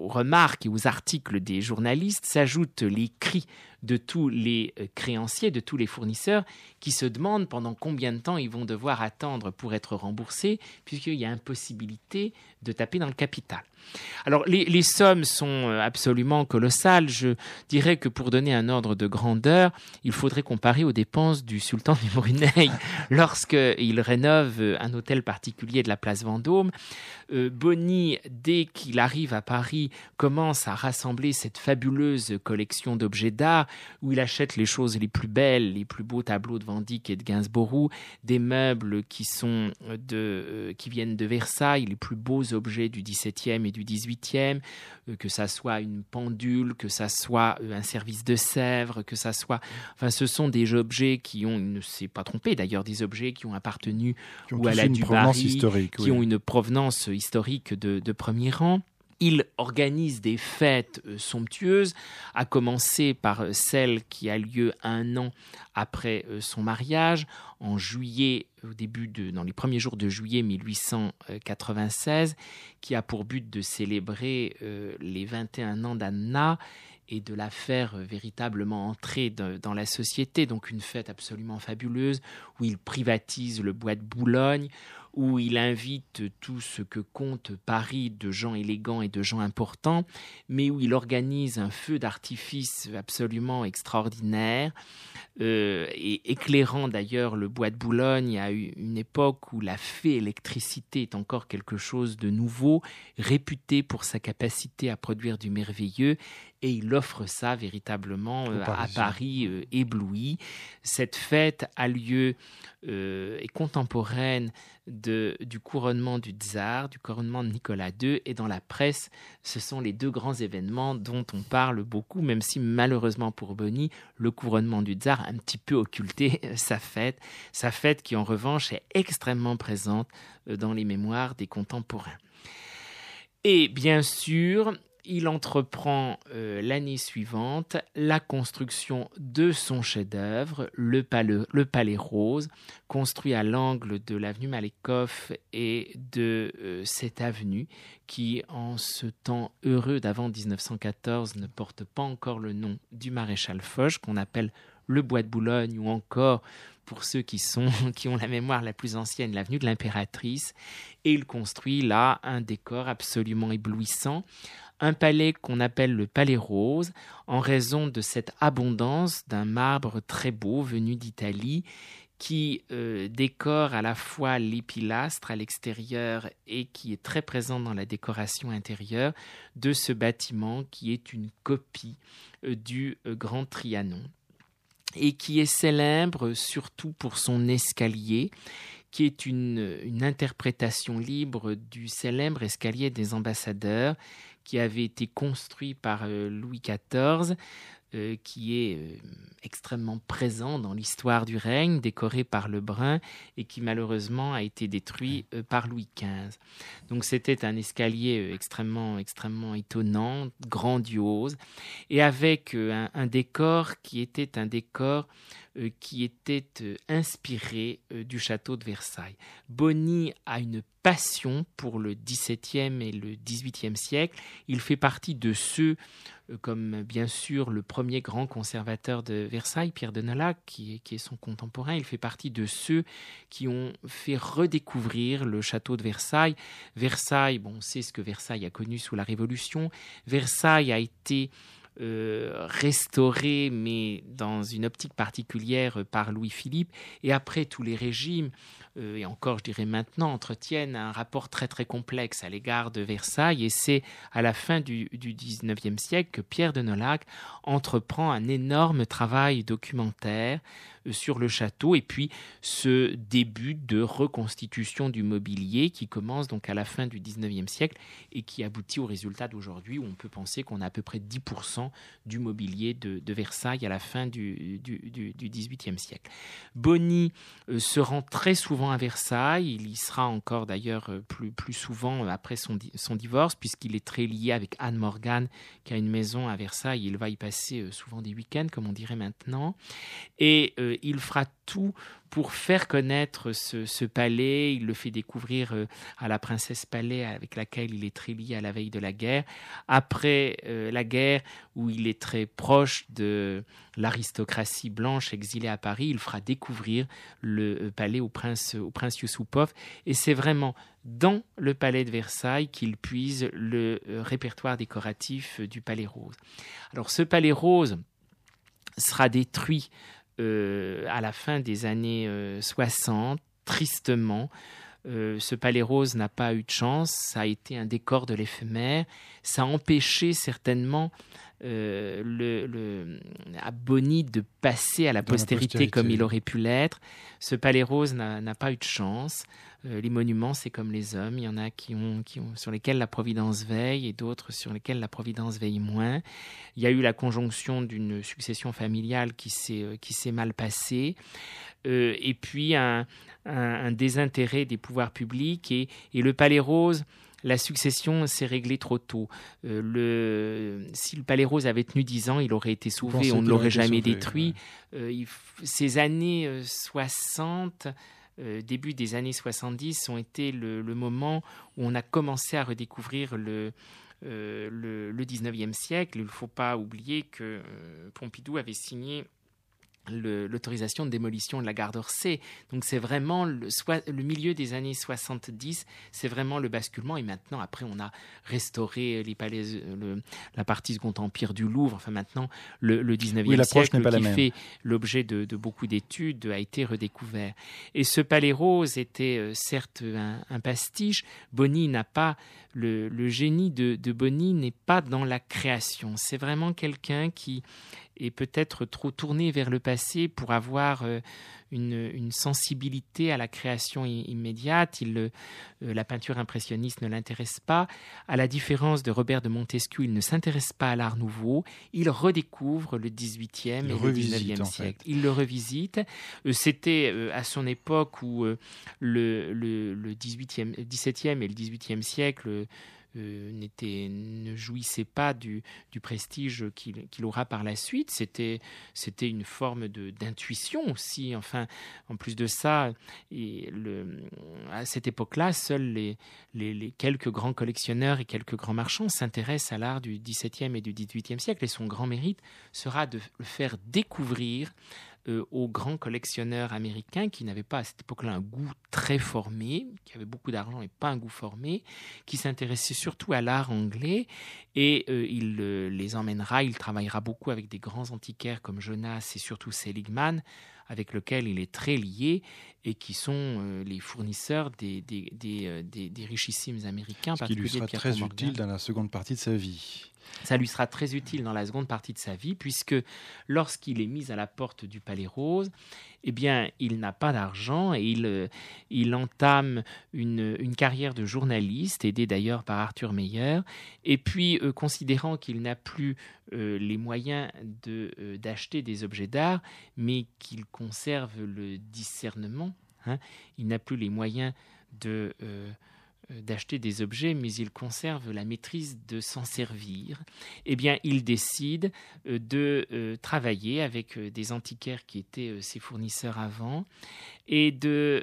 aux remarques et aux articles des journalistes s'ajoutent les cris de tous les créanciers, de tous les fournisseurs qui se demandent pendant combien de temps ils vont devoir attendre pour être remboursés, puisqu'il y a impossibilité de taper dans le capital. Alors, les, les sommes sont absolument colossales. Je dirais que pour donner un ordre de grandeur, il faudrait comparer aux dépenses du sultan du Brunei lorsqu'il rénove un hôtel particulier de la place Vendôme. Euh, Bonny, dès qu'il arrive à Paris, commence à rassembler cette fabuleuse collection d'objets d'art où il achète les choses les plus belles, les plus beaux tableaux de Van Dyck et de Gainsborough, des meubles qui, sont de, euh, qui viennent de Versailles, les plus beaux objets du dix-septième et du dix-huitième, euh, que ça soit une pendule, que ça soit euh, un service de Sèvres, que ça soit... Enfin, ce sont des objets qui ont, il ne s'est pas trompé d'ailleurs, des objets qui ont appartenu qui ont ou à la une provenance Dubarry, historique, qui oui. ont une provenance historique de, de premier rang. Il organise des fêtes euh, somptueuses, à commencer par euh, celle qui a lieu un an après euh, son mariage, en juillet, au début de, dans les premiers jours de juillet mille huit cent quatre-vingt-seize, qui a pour but de célébrer euh, les vingt et un ans d'Anna et de la faire euh, véritablement entrer de, dans la société. Donc une fête absolument fabuleuse où il privatise le bois de Boulogne, où il invite tout ce que compte Paris de gens élégants et de gens importants, mais où il organise un feu d'artifice absolument extraordinaire, euh, et éclairant d'ailleurs le bois de Boulogne à une époque où la fée électricité est encore quelque chose de nouveau, réputé pour sa capacité à produire du merveilleux, et il offre ça véritablement euh, à Paris euh, ébloui. Cette fête a lieu euh, est contemporaine de, du couronnement du tsar, du couronnement de Nicolas deux, et dans la presse, ce sont les deux grands événements dont on parle beaucoup, même si malheureusement pour Bonny, le couronnement du tsar a un petit peu occulté sa fête, sa fête qui en revanche est extrêmement présente dans les mémoires des contemporains. Et bien sûr, il entreprend euh, l'année suivante la construction de son chef-d'œuvre, le palais, le Palais Rose, construit à l'angle de l'avenue Malakoff et de euh, cette avenue qui, en ce temps heureux d'avant dix-neuf cent quatorze, ne porte pas encore le nom du maréchal Foch, qu'on appelle le Bois de Boulogne, ou encore, pour ceux qui, sont, qui ont la mémoire la plus ancienne, l'avenue de l'Impératrice. Et il construit là un décor absolument éblouissant, un palais qu'on appelle le Palais Rose, en raison de cette abondance d'un marbre très beau venu d'Italie, qui euh, décore à la fois les pilastres à l'extérieur et qui est très présent dans la décoration intérieure de ce bâtiment qui est une copie euh, du euh, Grand Trianon et qui est célèbre surtout pour son escalier, qui est une, une interprétation libre du célèbre escalier des ambassadeurs qui avait été construit par euh, Louis quatorze, euh, qui est euh, extrêmement présent dans l'histoire du règne, décoré par Lebrun et qui malheureusement a été détruit euh, par Louis quinze. Donc c'était un escalier euh, extrêmement, extrêmement étonnant, grandiose, et avec euh, un, un décor qui était un décor euh, qui était euh, inspiré euh, du château de Versailles. Bonny a une passion pour le dix-septième et le dix-huitième siècle. Il fait partie de ceux, euh, comme bien sûr le premier grand conservateur de Versailles, Pierre de Nolhac, qui est, qui est son contemporain, il fait partie de ceux qui ont fait redécouvrir le château de Versailles. Versailles, bon, on sait ce que Versailles a connu sous la Révolution. Versailles a été Euh, restauré, mais dans une optique particulière par Louis-Philippe. Et après, tous les régimes, euh, et encore je dirais maintenant, entretiennent un rapport très très complexe à l'égard de Versailles. Et c'est à la fin du, du dix-neuvième siècle que Pierre de Nolhac entreprend un énorme travail documentaire euh, sur le château, et puis ce début de reconstitution du mobilier qui commence donc à la fin du dix-neuvième siècle et qui aboutit au résultat d'aujourd'hui, où on peut penser qu'on a à peu près dix pour cent du mobilier de, de Versailles à la fin du, du, du, du dix-huitième siècle. Bonny euh, se rend très souvent à Versailles, il y sera encore d'ailleurs euh, plus, plus souvent après son, son divorce, puisqu'il est très lié avec Anne Morgan, qui a une maison à Versailles, il va y passer euh, souvent des week-ends, comme on dirait maintenant. Et euh, euh, il fera tout pour faire connaître ce, ce palais. Il le fait découvrir euh, à la princesse Palais avec laquelle il est très lié à la veille de la guerre. Après euh, la guerre, où il est très proche de l'aristocratie blanche exilée à Paris, il fera découvrir le euh, palais au prince, au prince Yusupov. Et c'est vraiment dans le palais de Versailles qu'il puise le euh, répertoire décoratif euh, du palais rose. Alors ce palais rose sera détruit Euh, à la fin des années euh, soixante, tristement. Euh, ce palais rose n'a pas eu de chance, ça a été un décor de l'éphémère, ça a empêché certainement euh, le, le, à Bonny de passer à la postérité, la postérité comme il aurait pu l'être. Ce palais rose n'a, n'a pas eu de chance. Euh, les monuments, c'est comme les hommes, il y en a qui ont, qui ont, sur lesquels la Providence veille et d'autres sur lesquels la Providence veille moins. Il y a eu la conjonction d'une succession familiale qui s'est, euh, qui s'est mal passée, euh, et puis un, un, un désintérêt des pouvoirs publics, et, et le palais rose, la succession s'est réglée trop tôt. Euh, le, si le palais rose avait tenu dix ans, il aurait été sauvé, on ne l'aurait jamais sauvé, détruit. Ouais. Euh, il, ces années euh, soixante... Euh, début des années soixante-dix ont été le, le moment où on a commencé à redécouvrir le, euh, le, le dix-neuvième siècle. Il ne faut pas oublier que euh, Pompidou avait signé Le, l'autorisation de démolition de la gare d'Orsay. Donc c'est vraiment le, soit, le milieu des années soixante-dix, c'est vraiment le basculement. Et maintenant, après, on a restauré les palais, le, la partie Second Empire du Louvre. Enfin maintenant, le, le dix-neuvième oui, siècle, qui fait l'objet de, de beaucoup d'études, a été redécouvert. Et ce palais rose était euh, certes un, un pastiche. Bonny n'a pas... Le, le génie de, de Bonny n'est pas dans la création. C'est vraiment quelqu'un qui est peut-être trop tourné vers le passé pour avoir euh, une, une sensibilité à la création i- immédiate. Il, euh, la peinture impressionniste ne l'intéresse pas. À la différence de Robert de Montesquieu, il ne s'intéresse pas à l'art nouveau. Il redécouvre le dix-huitième et le dix-neuvième siècle. Il le revisite. Euh, c'était euh, à son époque où euh, le, le, le dix-huitième, dix-septième et le dix-huitième siècle Euh, n'était, ne jouissait pas du, du prestige qu'il, qu'il aura par la suite. C'était, c'était une forme de, d'intuition aussi. Enfin, en plus de ça, et le, à cette époque-là, seuls les, les, les quelques grands collectionneurs et quelques grands marchands s'intéressent à l'art du dix-septième et du dix-huitième siècle. Et son grand mérite sera de le faire découvrir Euh, aux grands collectionneurs américains qui n'avaient pas à cette époque-là un goût très formé, qui avaient beaucoup d'argent et pas un goût formé, qui s'intéressaient surtout à l'art anglais, et euh, il euh, les emmènera, il travaillera beaucoup avec des grands antiquaires comme Jonas et surtout Seligman, avec lequel il est très lié, et qui sont euh, les fournisseurs des, des, des, euh, des, des richissimes américains. Ce qui lui sera très utile dans la seconde partie de sa vie. Ça lui sera très utile dans la seconde partie de sa vie, puisque lorsqu'il est mis à la porte du Palais Rose, eh bien, il n'a pas d'argent et il, euh, il entame une, une carrière de journaliste, aidé d'ailleurs par Arthur Meyer. Et puis, euh, considérant qu'il n'a plus euh, les moyens de, euh, d'acheter des objets d'art, mais qu'il conserve le discernement, hein, il n'a plus les moyens de... Euh, d'acheter des objets, mais il conserve la maîtrise de s'en servir, eh bien, il décide de euh, travailler avec euh, des antiquaires qui étaient euh, ses fournisseurs avant, et de,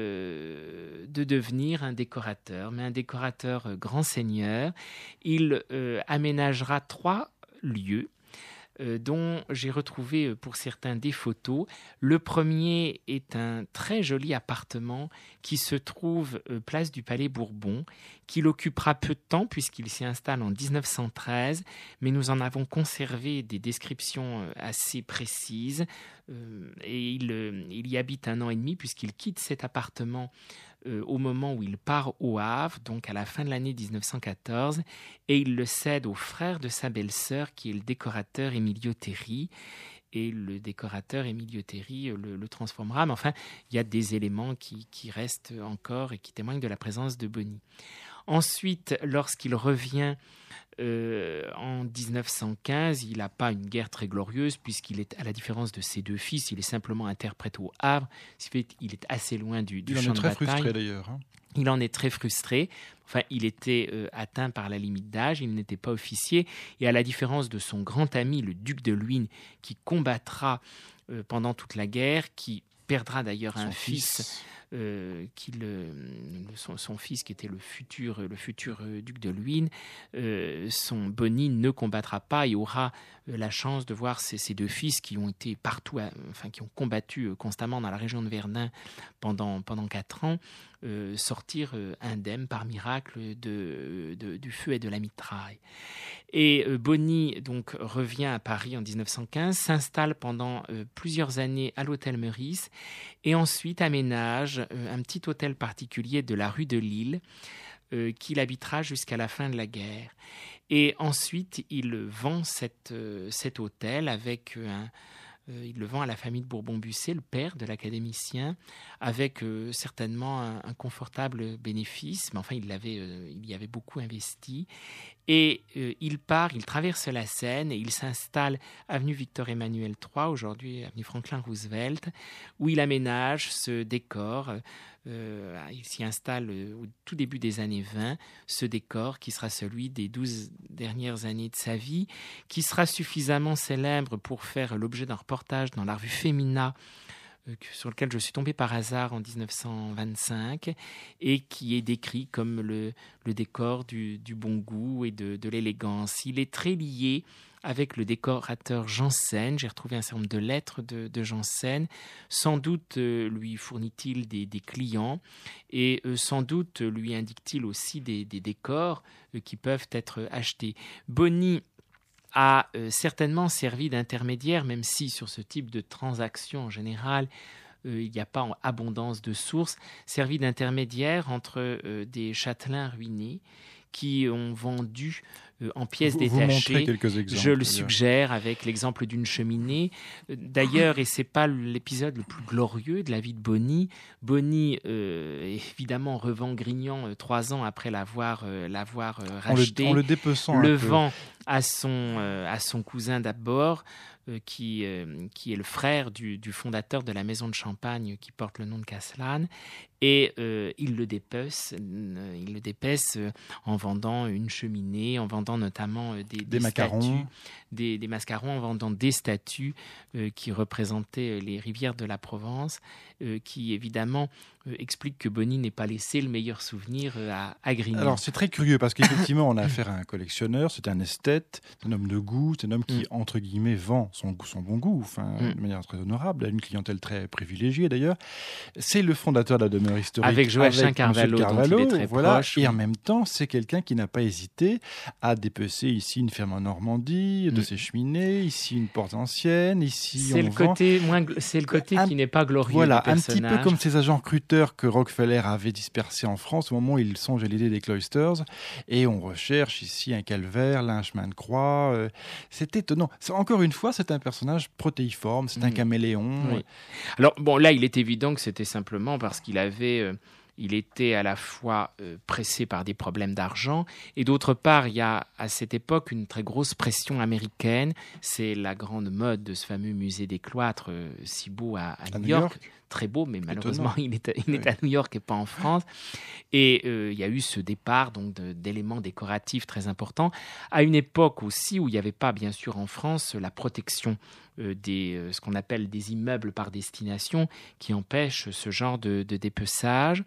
euh, de devenir un décorateur, mais un décorateur euh, grand seigneur. Il euh, aménagera trois lieux, Euh, dont j'ai retrouvé euh, pour certains des photos. Le premier est un très joli appartement qui se trouve euh, place du Palais Bourbon, qu'il occupera peu de temps puisqu'il s'y installe en dix-neuf cent treize, mais nous en avons conservé des descriptions euh, assez précises, euh, et il, euh, il y habite un an et demi puisqu'il quitte cet appartement Euh, au moment où il part au Havre, donc à la fin de l'année dix-neuf cent quatorze, et il le cède au frère de sa belle-sœur, qui est le décorateur Emilio Terry. Et le décorateur Emilio Terry le, le transformera. Mais enfin, il y a des éléments qui, qui restent encore et qui témoignent de la présence de Bonny. Ensuite, lorsqu'il revient euh, en dix-neuf cent quinze, il n'a pas une guerre très glorieuse, puisqu'il est, à la différence de ses deux fils, il est simplement interprète au Havre. Il est assez loin du, du champ de bataille. Il en est très frustré d'ailleurs. Hein. Il en est très frustré. Enfin, il était euh, atteint par la limite d'âge, il n'était pas officier. Et à la différence de son grand ami, le duc de Luynes, qui combattra euh, pendant toute la guerre, qui perdra d'ailleurs Son un fils. fils. Euh, qui le, son, son fils qui était le futur, le futur euh, duc de Luynes, euh, son Bonny ne combattra pas et aura euh, la chance de voir ses, ses deux fils qui ont été partout, à, enfin qui ont combattu euh, constamment dans la région de Verdun pendant, pendant quatre ans, euh, sortir euh, indemnes par miracle de, de, du feu et de la mitraille. Et euh, Bonny donc revient à Paris en dix-neuf cent quinze, s'installe pendant euh, plusieurs années à l'hôtel Meurice et ensuite aménage euh, un petit hôtel particulier de la rue de Lille euh, qu'il habitera jusqu'à la fin de la guerre. Et ensuite, il vend cette, euh, cet hôtel avec un... Euh, il le vend à la famille de Bourbon-Busset, le père de l'académicien, avec euh, certainement un, un confortable bénéfice, mais enfin il, l'avait, euh, il y avait beaucoup investi. Et euh, il part, il traverse la Seine et il s'installe avenue Victor-Emmanuel trois, aujourd'hui avenue Franklin Roosevelt, où il aménage ce décor. Euh, il s'y installe euh, au tout début des années vingt, ce décor qui sera celui des douze dernières années de sa vie, qui sera suffisamment célèbre pour faire l'objet d'un reportage dans la revue Femina, euh, sur lequel je suis tombé par hasard en dix-neuf cent vingt-cinq, et qui est décrit comme le, le décor du, du bon goût et de, de l'élégance. Il est très lié avec le décorateur Janssen. J'ai retrouvé un certain nombre de lettres de, de Janssen. Sans doute euh, lui fournit-il des, des clients et euh, sans doute lui indique-t-il aussi des, des décors euh, qui peuvent être achetés. Bonny a euh, certainement servi d'intermédiaire, même si sur ce type de transaction en général, euh, il n'y a pas en abondance de sources, servi d'intermédiaire entre euh, des châtelains ruinés qui ont vendu euh, en pièces vous, détachées. Vous quelques exemples, Je le d'ailleurs. suggère avec l'exemple d'une cheminée. D'ailleurs, et c'est pas l'épisode le plus glorieux de la vie de Bonny, Bonny euh, évidemment revend Grignan euh, trois ans après l'avoir, euh, l'avoir euh, racheté. En le, en le dépeçant le un peu. vend à son, euh, à son cousin d'abord, euh, qui, euh, qui est le frère du, du fondateur de la maison de Champagne qui porte le nom de Castelane. Et euh, il le dépece, euh, il le dépece euh, en vendant une cheminée, en vendant notamment euh, des, des, Des macarons. statues, des, des mascarons, en vendant des statues euh, qui représentaient les rivières de la Provence, euh, qui évidemment euh, expliquent que Bonny n'ait pas laissé le meilleur souvenir euh, à, à Grignan. Alors c'est très curieux parce qu'effectivement on a affaire à un collectionneur, c'est un esthète, c'est un homme de goût, c'est un homme qui Mm. entre guillemets vend son, goût- son bon goût, enfin Mm. de manière très honorable, à une clientèle très privilégiée d'ailleurs. C'est le fondateur de la demeure historique Avec Joachim Carvalho, Monsieur dont Carvalho, il est très voilà. proche, Et oui. en même temps c'est quelqu'un qui n'a pas hésité à dépecer ici une ferme en Normandie, de Mm. ses cheminées, ici une porte ancienne, ici C'est on le vend... côté moins, gl- c'est le côté Un- qui n'est pas glorieux Voilà, du un petit peu personnage. comme ces agents recruteurs que Rockefeller avait dispersés en France au moment où il songe à l'idée des cloisters. Et on recherche ici un calvaire, là un chemin de croix. euh, C'est étonnant. C'est- Encore une fois, c'est un personnage protéiforme, c'est un Mm. caméléon. Oui. Alors, bon, là, il est évident que c'était simplement parce qu'il avait... euh, il était à la fois euh, pressé par des problèmes d'argent et d'autre part, il y a à cette époque une très grosse pression américaine. C'est la grande mode de ce fameux musée des cloîtres euh, si beau à, à À New New York. York. Très beau, mais malheureusement, Étonnant. il est, à, il est Oui. à New York et pas en France. Et euh, il y a eu ce départ donc, de- d'éléments décoratifs très importants, à une époque aussi où il n'y avait pas, bien sûr, en France, la protection euh, des, euh, ce qu'on appelle des immeubles par destination, qui empêche ce genre de, de dépeçage.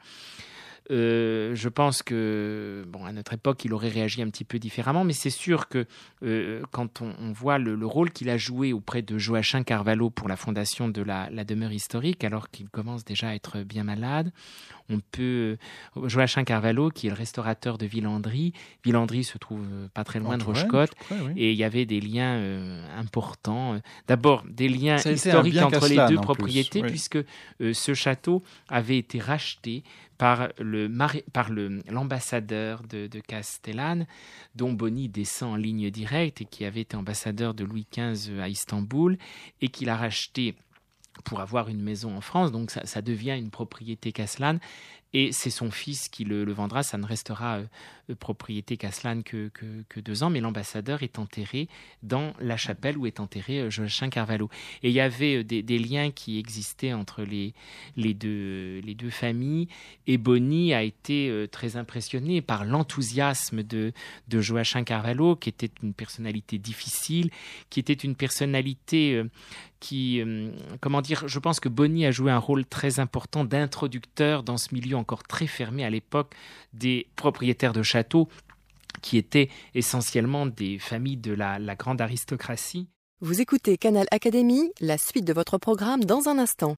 Euh, je pense que, bon, à notre époque, il aurait réagi un petit peu différemment, mais c'est sûr que euh, quand on, on voit le, le rôle qu'il a joué auprès de Joachim Carvalho pour la fondation de la, la demeure historique, alors qu'il commence déjà à être bien malade, on peut... Joachim Carvalho, qui est le restaurateur de Villandry, Villandry se trouve euh, pas très loin En de Touraine, Rochecotte, tout près, oui. et il y avait des liens euh, importants. Euh, D'abord, des liens Ça a été un historiques bien entre les Castelane, deux en plus, propriétés, oui. puisque euh, ce château avait été racheté par, le, mari- par le, l'ambassadeur de, de Castellane, dont Bonny descend en ligne directe et qui avait été ambassadeur de Louis quinze à Istanbul, et qu'il a racheté pour avoir une maison en France, donc ça, ça devient une propriété Castelane. Et c'est son fils qui le, le vendra. Ça ne restera euh, propriété Caslan que, que, que deux ans. Mais l'ambassadeur est enterré dans la chapelle où est enterré euh, Joachim Carvalho. Et il y avait euh, des, des liens qui existaient entre les, les, deux, les deux familles. Et Bonny a été euh, très impressionné par l'enthousiasme de, de Joachim Carvalho, qui était une personnalité difficile, qui était une personnalité... Euh, qui, euh, comment dire, je pense que Bonny a joué un rôle très important d'introducteur dans ce milieu encore très fermé à l'époque des propriétaires de châteaux, qui étaient essentiellement des familles de la, la grande aristocratie. Vous écoutez Canal Académie, la suite de votre programme dans un instant.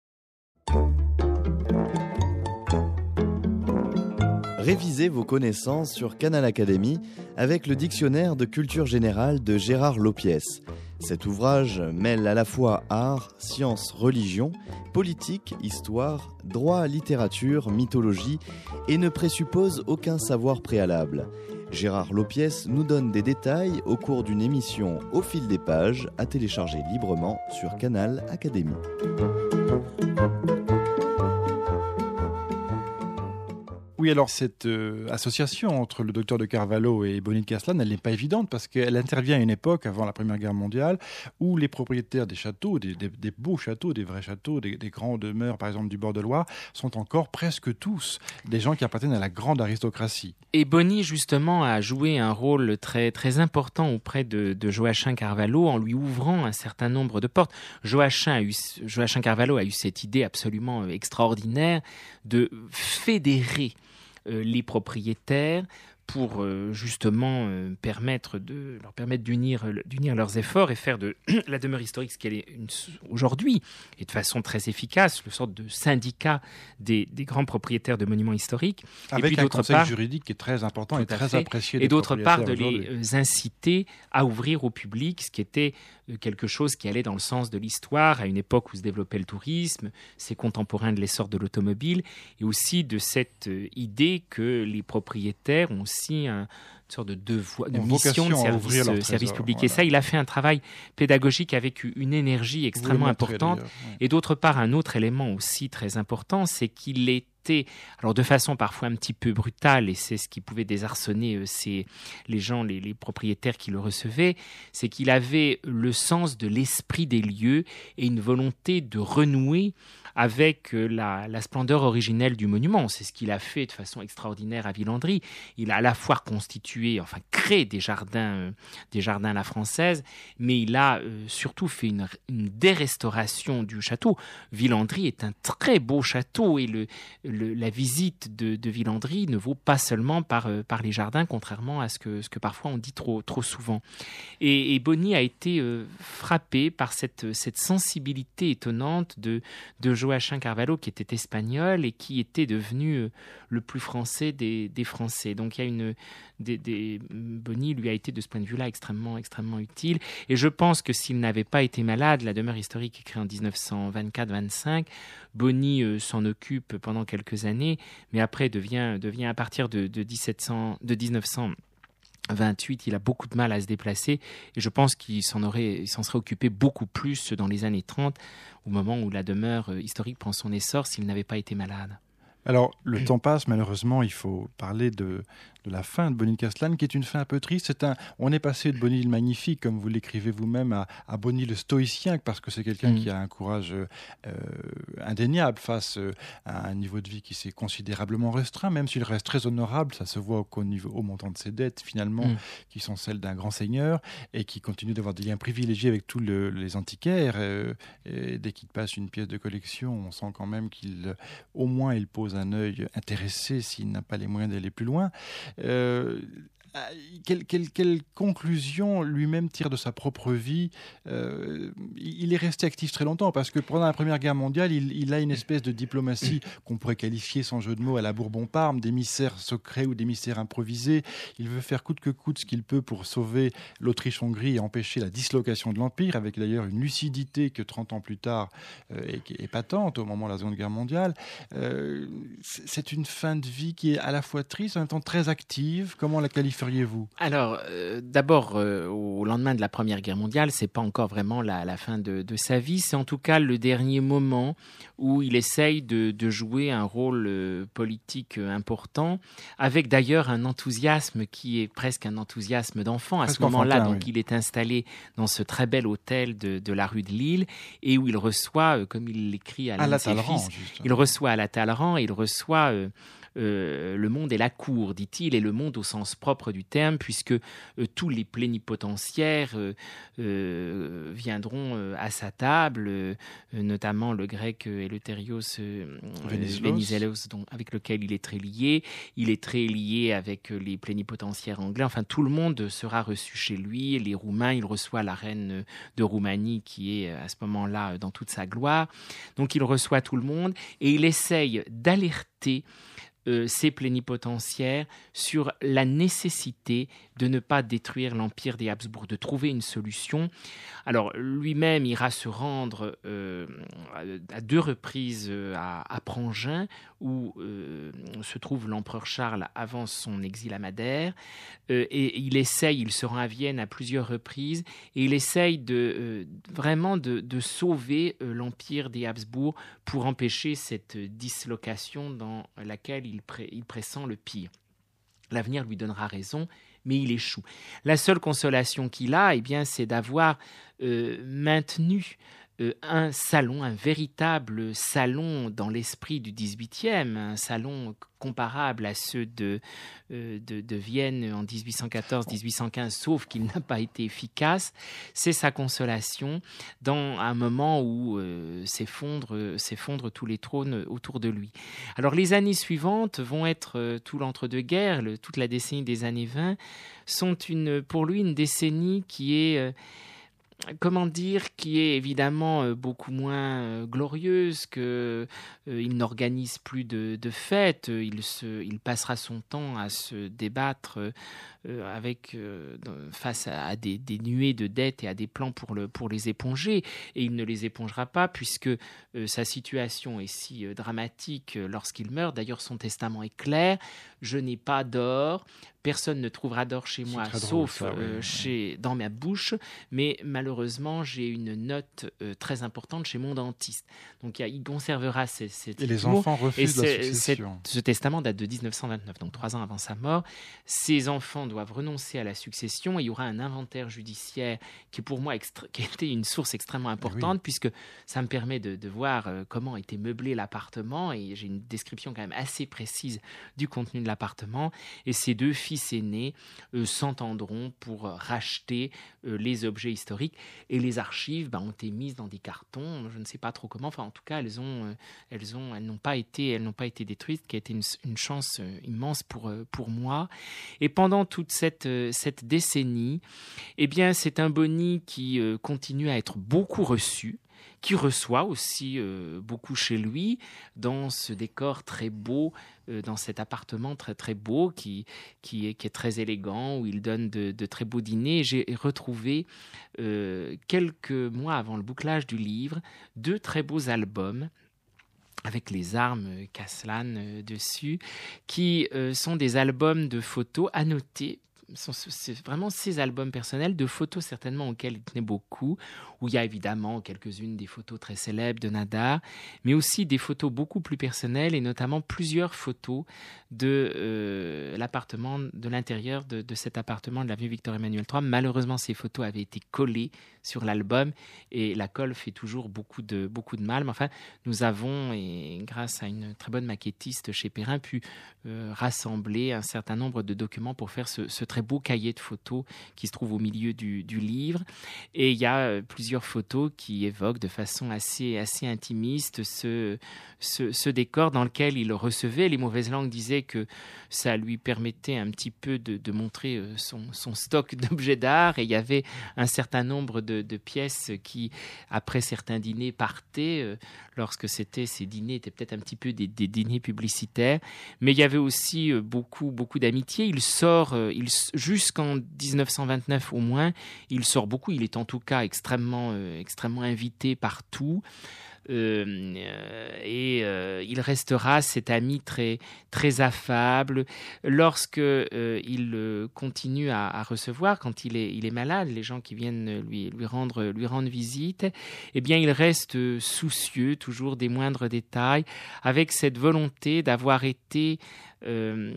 Révisez vos connaissances sur Canal Académie avec le dictionnaire de culture générale de Gérard Lopiès. Cet ouvrage mêle à la fois art, sciences, religion, politique, histoire, droit, littérature, mythologie et ne présuppose aucun savoir préalable. Gérard Lopiès nous donne des détails au cours d'une émission Au fil des pages à télécharger librement sur Canal Académie. Oui, alors cette euh, association entre le docteur de Carvalho et Bonny de Caslan, elle n'est pas évidente parce qu'elle intervient à une époque, avant la Première Guerre mondiale, où les propriétaires des châteaux, des, des, des beaux châteaux, des vrais châteaux, des, des grands demeures, par exemple du bord de Loire, sont encore presque tous des gens qui appartiennent à la grande aristocratie. Et Bonny, justement, a joué un rôle très, très important auprès de, de Joachim Carvalho en lui ouvrant un certain nombre de portes. Joachim, a eu, Joachim Carvalho a eu cette idée absolument extraordinaire de fédérer Euh, les propriétaires pour euh, justement euh, permettre de, leur permettre d'unir, d'unir leurs efforts et faire de la demeure historique ce qu'elle est une, aujourd'hui, et de façon très efficace, une sorte de syndicat des, des grands propriétaires de monuments historiques. Avec et puis, un d'autre conseil part, juridique qui est très important et très fait. apprécié et des d'autre part de aujourd'hui. les inciter à ouvrir au public, ce qui était quelque chose qui allait dans le sens de l'histoire, à une époque où se développait le tourisme, c'est contemporain de l'essor de l'automobile, et aussi de cette idée que les propriétaires ont aussi un, une sorte de devoir, de mission de service, euh, service public. Voilà. Et ça, il a fait un travail pédagogique avec une énergie extrêmement importante. Ouais. Et d'autre part, un autre élément aussi très important, c'est qu'il est alors de façon parfois un petit peu brutale, et c'est ce qui pouvait désarçonner euh, ces, les gens, les, les propriétaires qui le recevaient, c'est qu'il avait le sens de l'esprit des lieux et une volonté de renouer avec euh, la, la splendeur originelle du monument. C'est ce qu'il a fait de façon extraordinaire à Villandry. Il a à la fois constitué, enfin créé des jardins, euh, des jardins à la française, mais il a euh, surtout fait une, une dérestauration du château. Villandry est un très beau château et le Le, la visite de, de Villandry ne vaut pas seulement par, euh, par les jardins, contrairement à ce que, ce que parfois on dit trop, trop souvent. Et, et Bonny a été euh, frappé par cette, cette sensibilité étonnante de, de Joachim Carvalho, qui était espagnol et qui était devenu euh, le plus français des, des Français. Donc il y a une... Des, des, Bonny lui a été de ce point de vue-là extrêmement, extrêmement utile. Et je pense que s'il n'avait pas été malade, la demeure historique est créée en dix-neuf cent vingt-quatre vingt-cinq, Bonny euh, s'en occupe pendant quelques années, mais après devient, devient à partir de, de, dix-sept cents, de dix-neuf cent vingt-huit, il a beaucoup de mal à se déplacer et je pense qu'il s'en, aurait, il s'en serait occupé beaucoup plus dans les années trente, au moment où la demeure historique prend son essor, s'il n'avait pas été malade. Alors, le temps passe, malheureusement, il faut parler de, de la fin de Bonny de Caslan, qui est une fin un peu triste. C'est un, on est passé de Bonny le magnifique, comme vous l'écrivez vous-même, à, à Bonny le stoïcien, parce que c'est quelqu'un mmh. qui a un courage euh, indéniable face euh, à un niveau de vie qui s'est considérablement restreint, même s'il reste très honorable. Ça se voit au, niveau, au montant de ses dettes, finalement, mmh. qui sont celles d'un grand seigneur, et qui continue d'avoir des liens privilégiés avec tous le, les antiquaires. Euh, et dès qu'il passe une pièce de collection, on sent quand même qu'il, au moins, il pose un œil intéressé s'il n'a pas les moyens d'aller plus loin. Euh, quelle, quelle, quelle conclusion lui-même tire de sa propre vie? euh, Il est resté actif très longtemps parce que pendant la Première Guerre mondiale, il, il a une espèce de diplomatie qu'on pourrait qualifier sans jeu de mots à la Bourbon-Parme, d'émissaire secret ou d'émissaire improvisé. Il veut faire coûte que coûte ce qu'il peut pour sauver l'Autriche-Hongrie et empêcher la dislocation de l'Empire, avec d'ailleurs une lucidité que trente ans plus tard euh, est, est patente au moment de la Seconde Guerre mondiale. Euh, c'est une fin de vie qui est à la fois triste, en même temps très active. Comment la qualifier feriez-vous ? Alors, euh, d'abord, euh, au lendemain de la Première Guerre mondiale, c'est pas encore vraiment la, la fin de, de sa vie. C'est en tout cas le dernier moment où il essaye de, de jouer un rôle euh, politique euh, important, avec d'ailleurs un enthousiasme qui est presque un enthousiasme d'enfant. À Presque ce moment-là, enfantin, donc, oui. il est installé dans ce très bel hôtel de, de la rue de Lille et où il reçoit, euh, comme il l'écrit à l'un À de la ses Talleyrand, fils, juste. il reçoit à la Talleyrand et il reçoit euh, euh, le monde et la cour, dit-il, et le monde au sens propre du terme, puisque euh, tous les plénipotentiaires euh, euh, viendront euh, à sa table, euh, notamment le grec euh, Eleuthérios euh, Venizelos. Venizelos, dont- avec lequel il est très lié. Il est très lié avec euh, les plénipotentiaires anglais. Enfin, tout le monde sera reçu chez lui. Les Roumains, il reçoit la reine de Roumanie qui est à ce moment-là dans toute sa gloire. Donc, il reçoit tout le monde et il essaye d'alerter euh, ces plénipotentiaires sur la nécessité de ne pas détruire l'empire des Habsbourg, de trouver une solution. Alors, lui-même ira se rendre euh, à deux reprises euh, à, à Prangin, où euh, se trouve l'empereur Charles avant son exil à Madère. Euh, et il essaye, il se rend à Vienne à plusieurs reprises, et il essaye de, euh, vraiment de, de sauver euh, l'empire des Habsbourg pour empêcher cette dislocation dans laquelle il, pré- il pressent le pire. L'avenir lui donnera raison, mais il échoue. La seule consolation qu'il a, eh bien, c'est d'avoir euh, maintenu euh, un salon, un véritable salon dans l'esprit du dix-huitième, un salon comparable à ceux de, euh, de, de Vienne en dix-huit cent quatorze dix-huit cent quinze, sauf qu'il n'a pas été efficace. C'est sa consolation dans un moment où euh, s'effondrent, euh, s'effondrent tous les trônes autour de lui. Alors les années suivantes vont être euh, tout l'entre-deux-guerres, le, toute la décennie des années vingt, sont une, pour lui une décennie qui est... Euh, comment dire, qui est évidemment euh, beaucoup moins euh, glorieuse, qu'il euh, n'organise plus de, de fêtes, il, se, il passera son temps à se débattre euh, avec, euh, face à, à des, des nuées de dettes et à des plans pour, le, pour les éponger, et il ne les épongera pas puisque euh, sa situation est si euh, dramatique euh, lorsqu'il meurt. D'ailleurs, son testament est clair, je n'ai pas d'or, personne ne trouvera d'or chez C'est moi, très drôle, sauf ça, oui, euh, oui. chez, dans ma bouche, mais malheureusement, j'ai une note euh, très importante chez mon dentiste. Donc, il, y a, il conservera ces, ces Et les mots. enfants Et refusent la c'est- succession. cette- ce testament date de dix-neuf cent vingt-neuf, donc trois ans avant sa mort. Ses enfants doivent renoncer à la succession et il y aura un inventaire judiciaire qui, pour moi, extra- qui a été une source extrêmement importante, puisque ça me permet de, de voir euh, comment était meublé l'appartement, et j'ai une description quand même assez précise du contenu de l'appartement. Et ses deux fils aînés euh, s'entendront pour euh, racheter euh, les objets historiques, et les archives bah, ont été mises dans des cartons, je ne sais pas trop comment, enfin en tout cas elles ont, euh, elles ont, elles n'ont pas été, elles n'ont pas été détruites, ce qui a été une, une chance euh, immense pour euh, pour moi. Et pendant toute cette euh, cette décennie, eh bien c'est un Bonny qui euh, continue à être beaucoup reçu, qui reçoit aussi euh, beaucoup chez lui, dans ce décor très beau, euh, dans cet appartement très très beau, qui, qui, est, qui est très élégant, où il donne de, de très beaux dîners. J'ai retrouvé, euh, quelques mois avant le bouclage du livre, deux très beaux albums, avec les armes euh, Caslan euh, dessus, qui euh, sont des albums de photos annotés. Sont- C'est vraiment ses albums personnels, de photos certainement auxquelles il tenait beaucoup, où il y a évidemment quelques-unes des photos très célèbres de Nadar, mais aussi des photos beaucoup plus personnelles, et notamment plusieurs photos de euh, l'appartement, de l'intérieur de, de cet appartement de l'avenue Victor-Emmanuel trois. Malheureusement, ces photos avaient été collées sur l'album, et la colle fait toujours beaucoup de, beaucoup de mal. Mais enfin, nous avons, et grâce à une très bonne maquettiste chez Perrin, pu euh, rassembler un certain nombre de documents pour faire ce, ce très beau cahier de photos qui se trouve au milieu du, du livre. Et il y a euh, plusieurs photos qui évoquent de façon assez, assez intimiste ce, ce, ce décor dans lequel il recevait. Les mauvaises langues disaient que ça lui permettait un petit peu de, de montrer euh, son, son stock d'objets d'art, et il y avait un certain nombre de, de pièces qui, après certains dîners, partaient, euh, lorsque c'était, ces dîners étaient peut-être un petit peu des, des dîners publicitaires. Mais il y avait aussi euh, beaucoup, beaucoup d'amitié. Il sort, euh, il, jusqu'en dix-neuf cent vingt-neuf au moins, il sort beaucoup. Il est en tout cas extrêmement, euh, extrêmement invité partout. Euh, et euh, il restera cet ami très, très affable. Lorsque euh, il euh, continue à, à recevoir, quand il est, il est malade, les gens qui viennent lui, lui, rendre, lui rendre visite, eh bien, il reste soucieux toujours des moindres détails, avec cette volonté d'avoir été euh,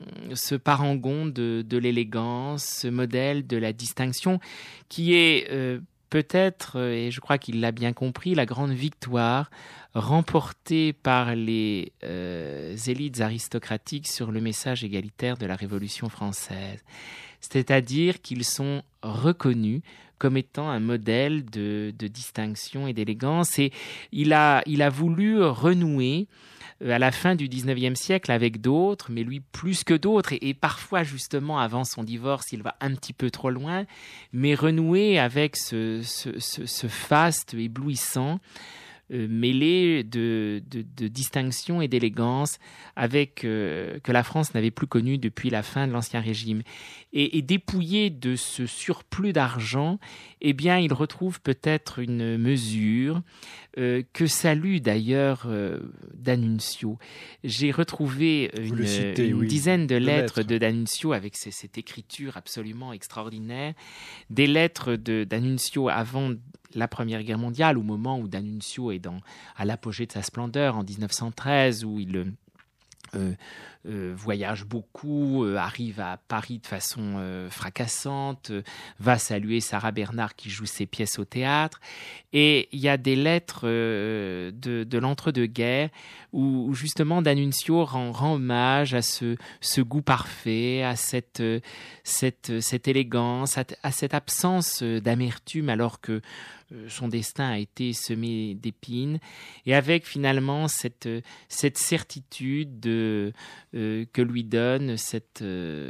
ce parangon de, de l'élégance, ce modèle de la distinction, qui est euh, peut-être, et je crois qu'il l'a bien compris, la grande victoire remportée par les euh, élites aristocratiques sur le message égalitaire de la Révolution française. C'est-à-dire qu'ils sont reconnus comme étant un modèle de, de distinction et d'élégance. Et il a, il a voulu renouer à la fin du dix-neuvième siècle avec d'autres, mais lui plus que d'autres, et, et parfois justement avant son divorce, il va un petit peu trop loin, mais renouer avec ce, ce, ce, ce faste éblouissant, euh, mêlé de, de, de distinction et d'élégance, avec euh, que la France n'avait plus connu depuis la fin de l'Ancien Régime. Et, et dépouillé de ce surplus d'argent, eh bien, il retrouve peut-être une mesure euh, que salue d'ailleurs euh, D'Annunzio. J'ai retrouvé une, citez, une oui, dizaine de, de lettres, lettres de D'Annunzio avec ces, cette écriture absolument extraordinaire, des lettres de D'Annunzio avant la Première Guerre mondiale, au moment où D'Annunzio est dans, à l'apogée de sa splendeur en dix-neuf cent treize, où il euh, euh, voyage beaucoup, euh, arrive à Paris de façon euh, fracassante, euh, va saluer Sarah Bernard qui joue ses pièces au théâtre. Et il y a des lettres euh, de, de l'entre-deux-guerres où, où justement D'Annunzio rend, rend hommage à ce, ce goût parfait, à cette, cette, cette élégance, à, à cette absence d'amertume alors que son destin a été semé d'épines, et avec finalement cette, cette certitude de, euh, que lui donne cette,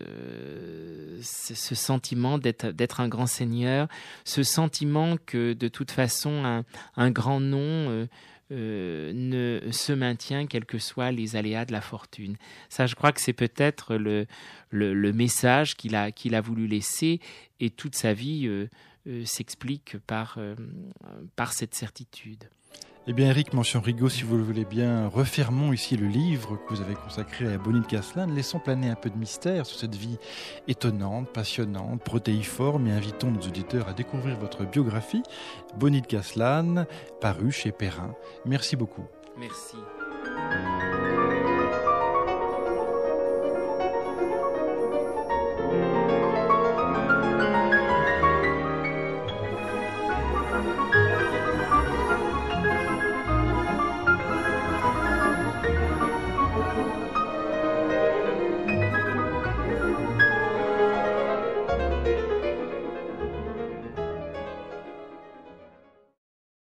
euh, ce, ce sentiment d'être, d'être un grand seigneur, ce sentiment que de toute façon un, un grand nom euh, euh, ne se maintient quels que soient les aléas de la fortune. Ça, je crois que c'est peut-être le, le, le message qu'il a, qu'il a voulu laisser, et toute sa vie euh, Euh, s'explique par, euh, par cette certitude. Eh bien, Éric Manchon-Rigaud, si vous le voulez bien, refermons ici le livre que vous avez consacré à Bonite Casselin. Laissons planer un peu de mystère sur cette vie étonnante, passionnante, protéiforme, et invitons nos auditeurs à découvrir votre biographie, Bonite Casselin, parue chez Perrin. Merci beaucoup. Merci.